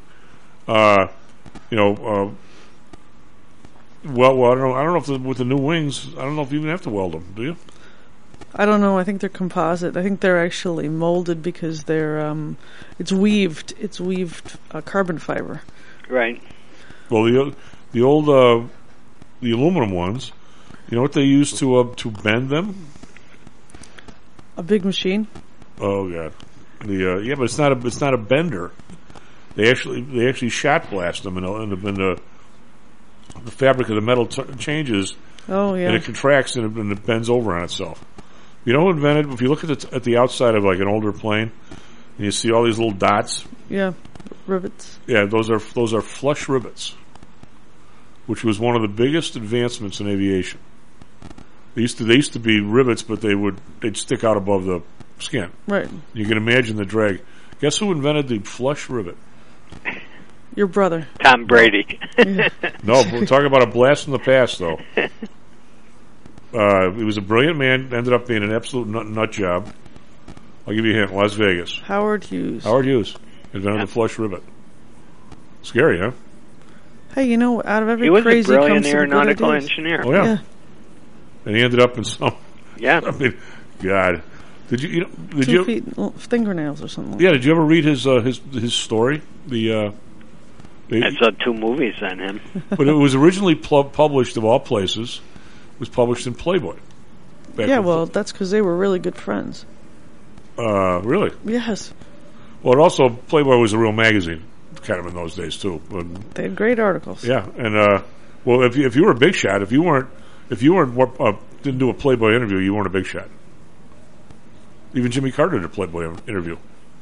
uh, you know, uh, Well, well, I don't know. I don't know if the, with the new wings, I don't know if you even have to weld them. Do you? I don't know. I think they're composite. I think they're actually molded because they're um, it's weaved. It's weaved uh, carbon fiber. Right. Well, the the old uh, the aluminum ones, you know what they use to uh, to bend them? A big machine. Oh God, the uh, yeah, but it's not a it's not a bender. They actually they actually shot blast them in the, in the, in the the fabric of the metal t- changes. Oh yeah, and it contracts and it, and it bends over on itself. You know who invented? If you look at the t- at the outside of like an older plane, and you see all these little dots. Yeah, rivets. Yeah, those are those are flush rivets, which was one of the biggest advancements in aviation. They used to they used to be rivets, but they would they'd stick out above the skin. Right. You can imagine the drag. Guess who invented the flush rivet? Your brother. Tom Brady. No, we're talking about a blast from the past, though. Uh, he was a brilliant man, ended up being an absolute nut, nut job. I'll give you a hint, Las Vegas. Howard Hughes. Howard Hughes invented Yeah. the flush rivet. Scary, huh? Hey, you know, out of every He was a crazy brilliant comes some good aeronautical ideas. engineer. Oh, yeah. Yeah. And he ended up in some... Yeah. I mean, God. Did you... you know, did Two you feet, l- fingernails or something. Like yeah, did you ever read his uh, his his story? The... Uh, the I saw two movies on him. but it was originally pl- published, of all places, was published in Playboy. Back yeah, when- well, that's because they were really good friends. Uh, really? Yes. Well, it also, Playboy was a real magazine, kind of in those days, too. But, they had great articles. Yeah, and, uh, well, if you, if you were a big shot, if you weren't, if you weren't, uh, didn't do a Playboy interview, you weren't a big shot. Even Jimmy Carter did a Playboy interview.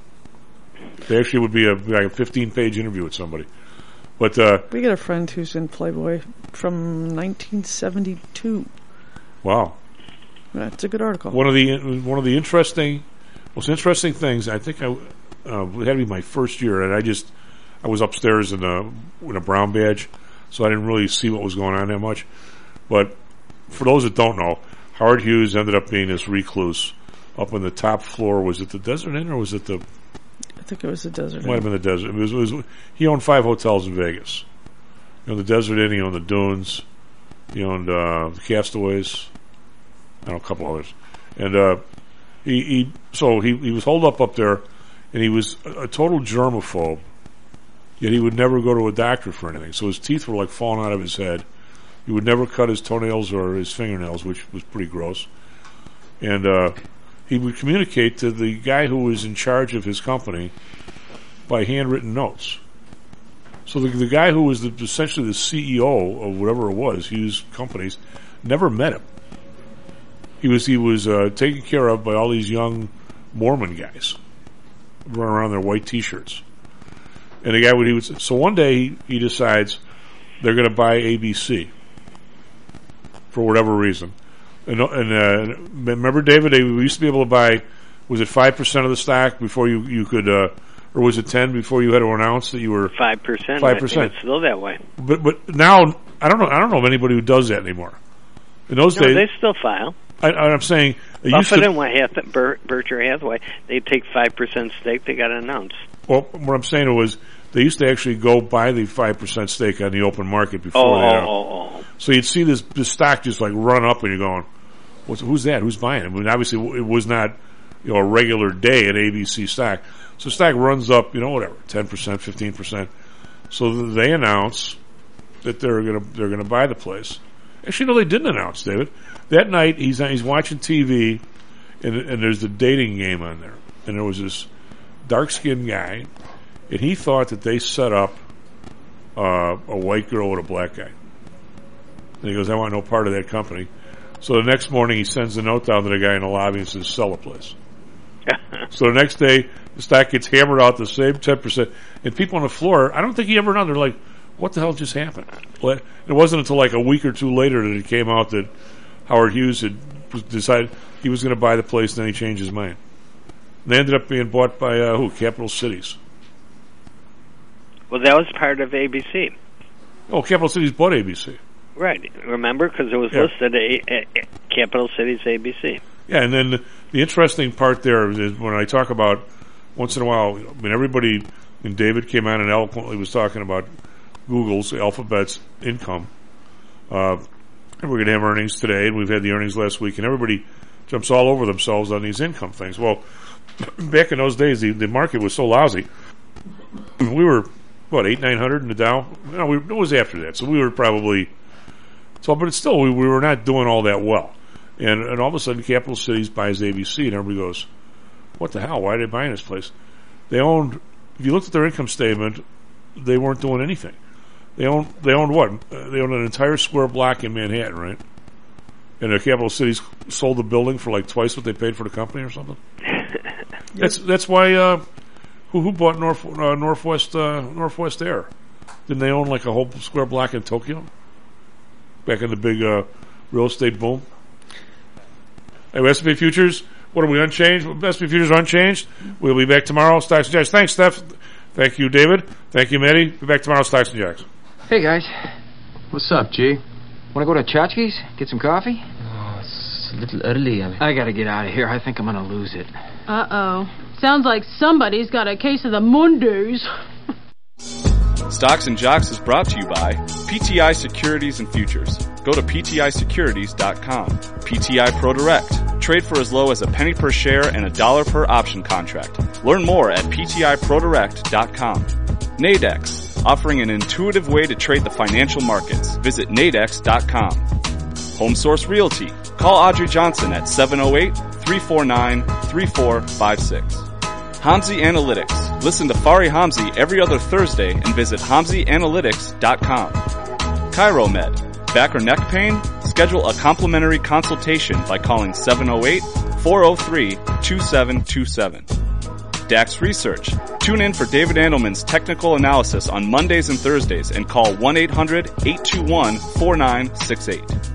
They actually would be a, like a fifteen-page interview with somebody. But, uh... we got a friend who's in Playboy from nineteen seventy-two. Wow. That's a good article. One of the, one of the interesting, most interesting things, I think I, uh, it had to be my first year, and I just, I was upstairs in a, in a brown badge, so I didn't really see what was going on that much. But for those that don't know, Howard Hughes ended up being this recluse up on the top floor. Was it the Desert Inn or was it the... I think it was the Desert Inn. Might have been the Desert Inn. It was, it was, he owned five hotels in Vegas. He owned the Desert Inn, he owned the Dunes, he owned uh, the Castaways, and a couple others. And uh, he, he so he, he was holed up up there, and he was a, a total germaphobe, yet he would never go to a doctor for anything. So his teeth were like falling out of his head. He would never cut his toenails or his fingernails, which was pretty gross. And uh, he would communicate to the guy who was in charge of his company by handwritten notes. So the, the guy who was the, essentially the C E O of whatever it was, Hughes Companies, never met him. He was he was uh, taken care of by all these young Mormon guys running around in their white T-shirts. And the guy would he would so one day he, he decides they're going to buy A B C for whatever reason. And, and uh, remember, David, they, we used to be able to buy, was it five percent of the stock before you, you could, uh, or was it ten before you had to announce that you were five percent? five percent. I think it's still that way. But but now I don't know I don't know of anybody who does that anymore. In those no, days, they still file. I, I'm saying they Buffett used to, and Hath- Ber- Berkshire Hathaway, they take five percent stake. They got to announce. Well, what I'm saying was they used to actually go buy the five percent stake on the open market before oh, they. Oh, oh, oh. So you'd see this this stock just like run up, and you're going, What's, who's that? Who's buying it? I mean, obviously, it was not, you know, a regular day at A B C stock. So stock runs up, you know, whatever, ten percent, fifteen percent. So they announce that they're gonna they're gonna buy the place. Actually, no, they didn't announce, David. That night, he's he's watching T V, and and there's the dating game on there, and there was this dark skinned guy, and he thought that they set up uh, a white girl with a black guy. And he goes, I want no part of that company. So the next morning he sends a note down to the guy in the lobby and says, sell the place. So the next day, the stock gets hammered out the same ten percent. And people on the floor, I don't think he ever known. They're like, what the hell just happened? It wasn't until like a week or two later that it came out that Howard Hughes had decided he was going to buy the place, and then he changed his mind. And they ended up being bought by, uh, who? Capital Cities. Well, that was part of A B C. Oh, Capital Cities bought A B C. Right. Remember? Because it was Yeah. listed a, a, a Capital Cities A B C. Yeah, and then the, the interesting part there is when I talk about, once in a while, I mean, everybody, when David came on and eloquently was talking about Google's, Alphabet's income, uh, and we're going to have earnings today, and we've had the earnings last week, and everybody jumps all over themselves on these income things. Well, back in those days, the, the market was so lousy. We were, what, eight, nine hundred in the Dow? No, we, it was after that, so we were probably, so, but it's still, we, we were not doing all that well. And, and all of a sudden, Capital Cities buys A B C, and everybody goes, what the hell? Why are they buying this place? They owned, if you looked at their income statement, they weren't doing anything. They owned, they owned what? Uh, they owned an entire square block in Manhattan, right? And the Capital Cities sold the building for like twice what they paid for the company or something. That's that's why, uh, who who bought North, uh, Northwest uh, Northwest Air? Didn't they own like a whole square block in Tokyo? Back in the big uh, real estate boom? Hey, S and P Futures, what are we, unchanged? S and P Futures unchanged. We'll be back tomorrow. Stocks and Jacks. Thanks, Steph. Thank you, David. Thank you, Maddie. Be back tomorrow, Stocks and Jacks. Hey, guys. What's up, G? Want to go to Chachki's? Get some coffee? Oh, it's a little early. I, mean. I gotta get out of here. I think I'm gonna lose it. Uh-oh. Sounds like somebody's got a case of the Mondays. Stocks and Jocks is brought to you by P T I Securities and Futures. Go to P T I securities dot com. P T I Pro Direct. Trade for as low as a penny per share and a dollar per option contract. Learn more at P T I pro direct dot com. Nadex, offering an intuitive way to trade the financial markets. Visit nadex dot com. Home Source Realty. Call Audrey Johnson at seven oh eight, three four nine, three four five six. Hamzy Analytics. Listen to Fari Hamzy every other Thursday and visit hamzy analytics dot com. ChiroMed. Back or neck pain? Schedule a complimentary consultation by calling seven oh eight, four oh three, two seven two seven. Dax Research. Tune in for David Andelman's technical analysis on Mondays and Thursdays and call one eight hundred, eight two one, four nine six eight.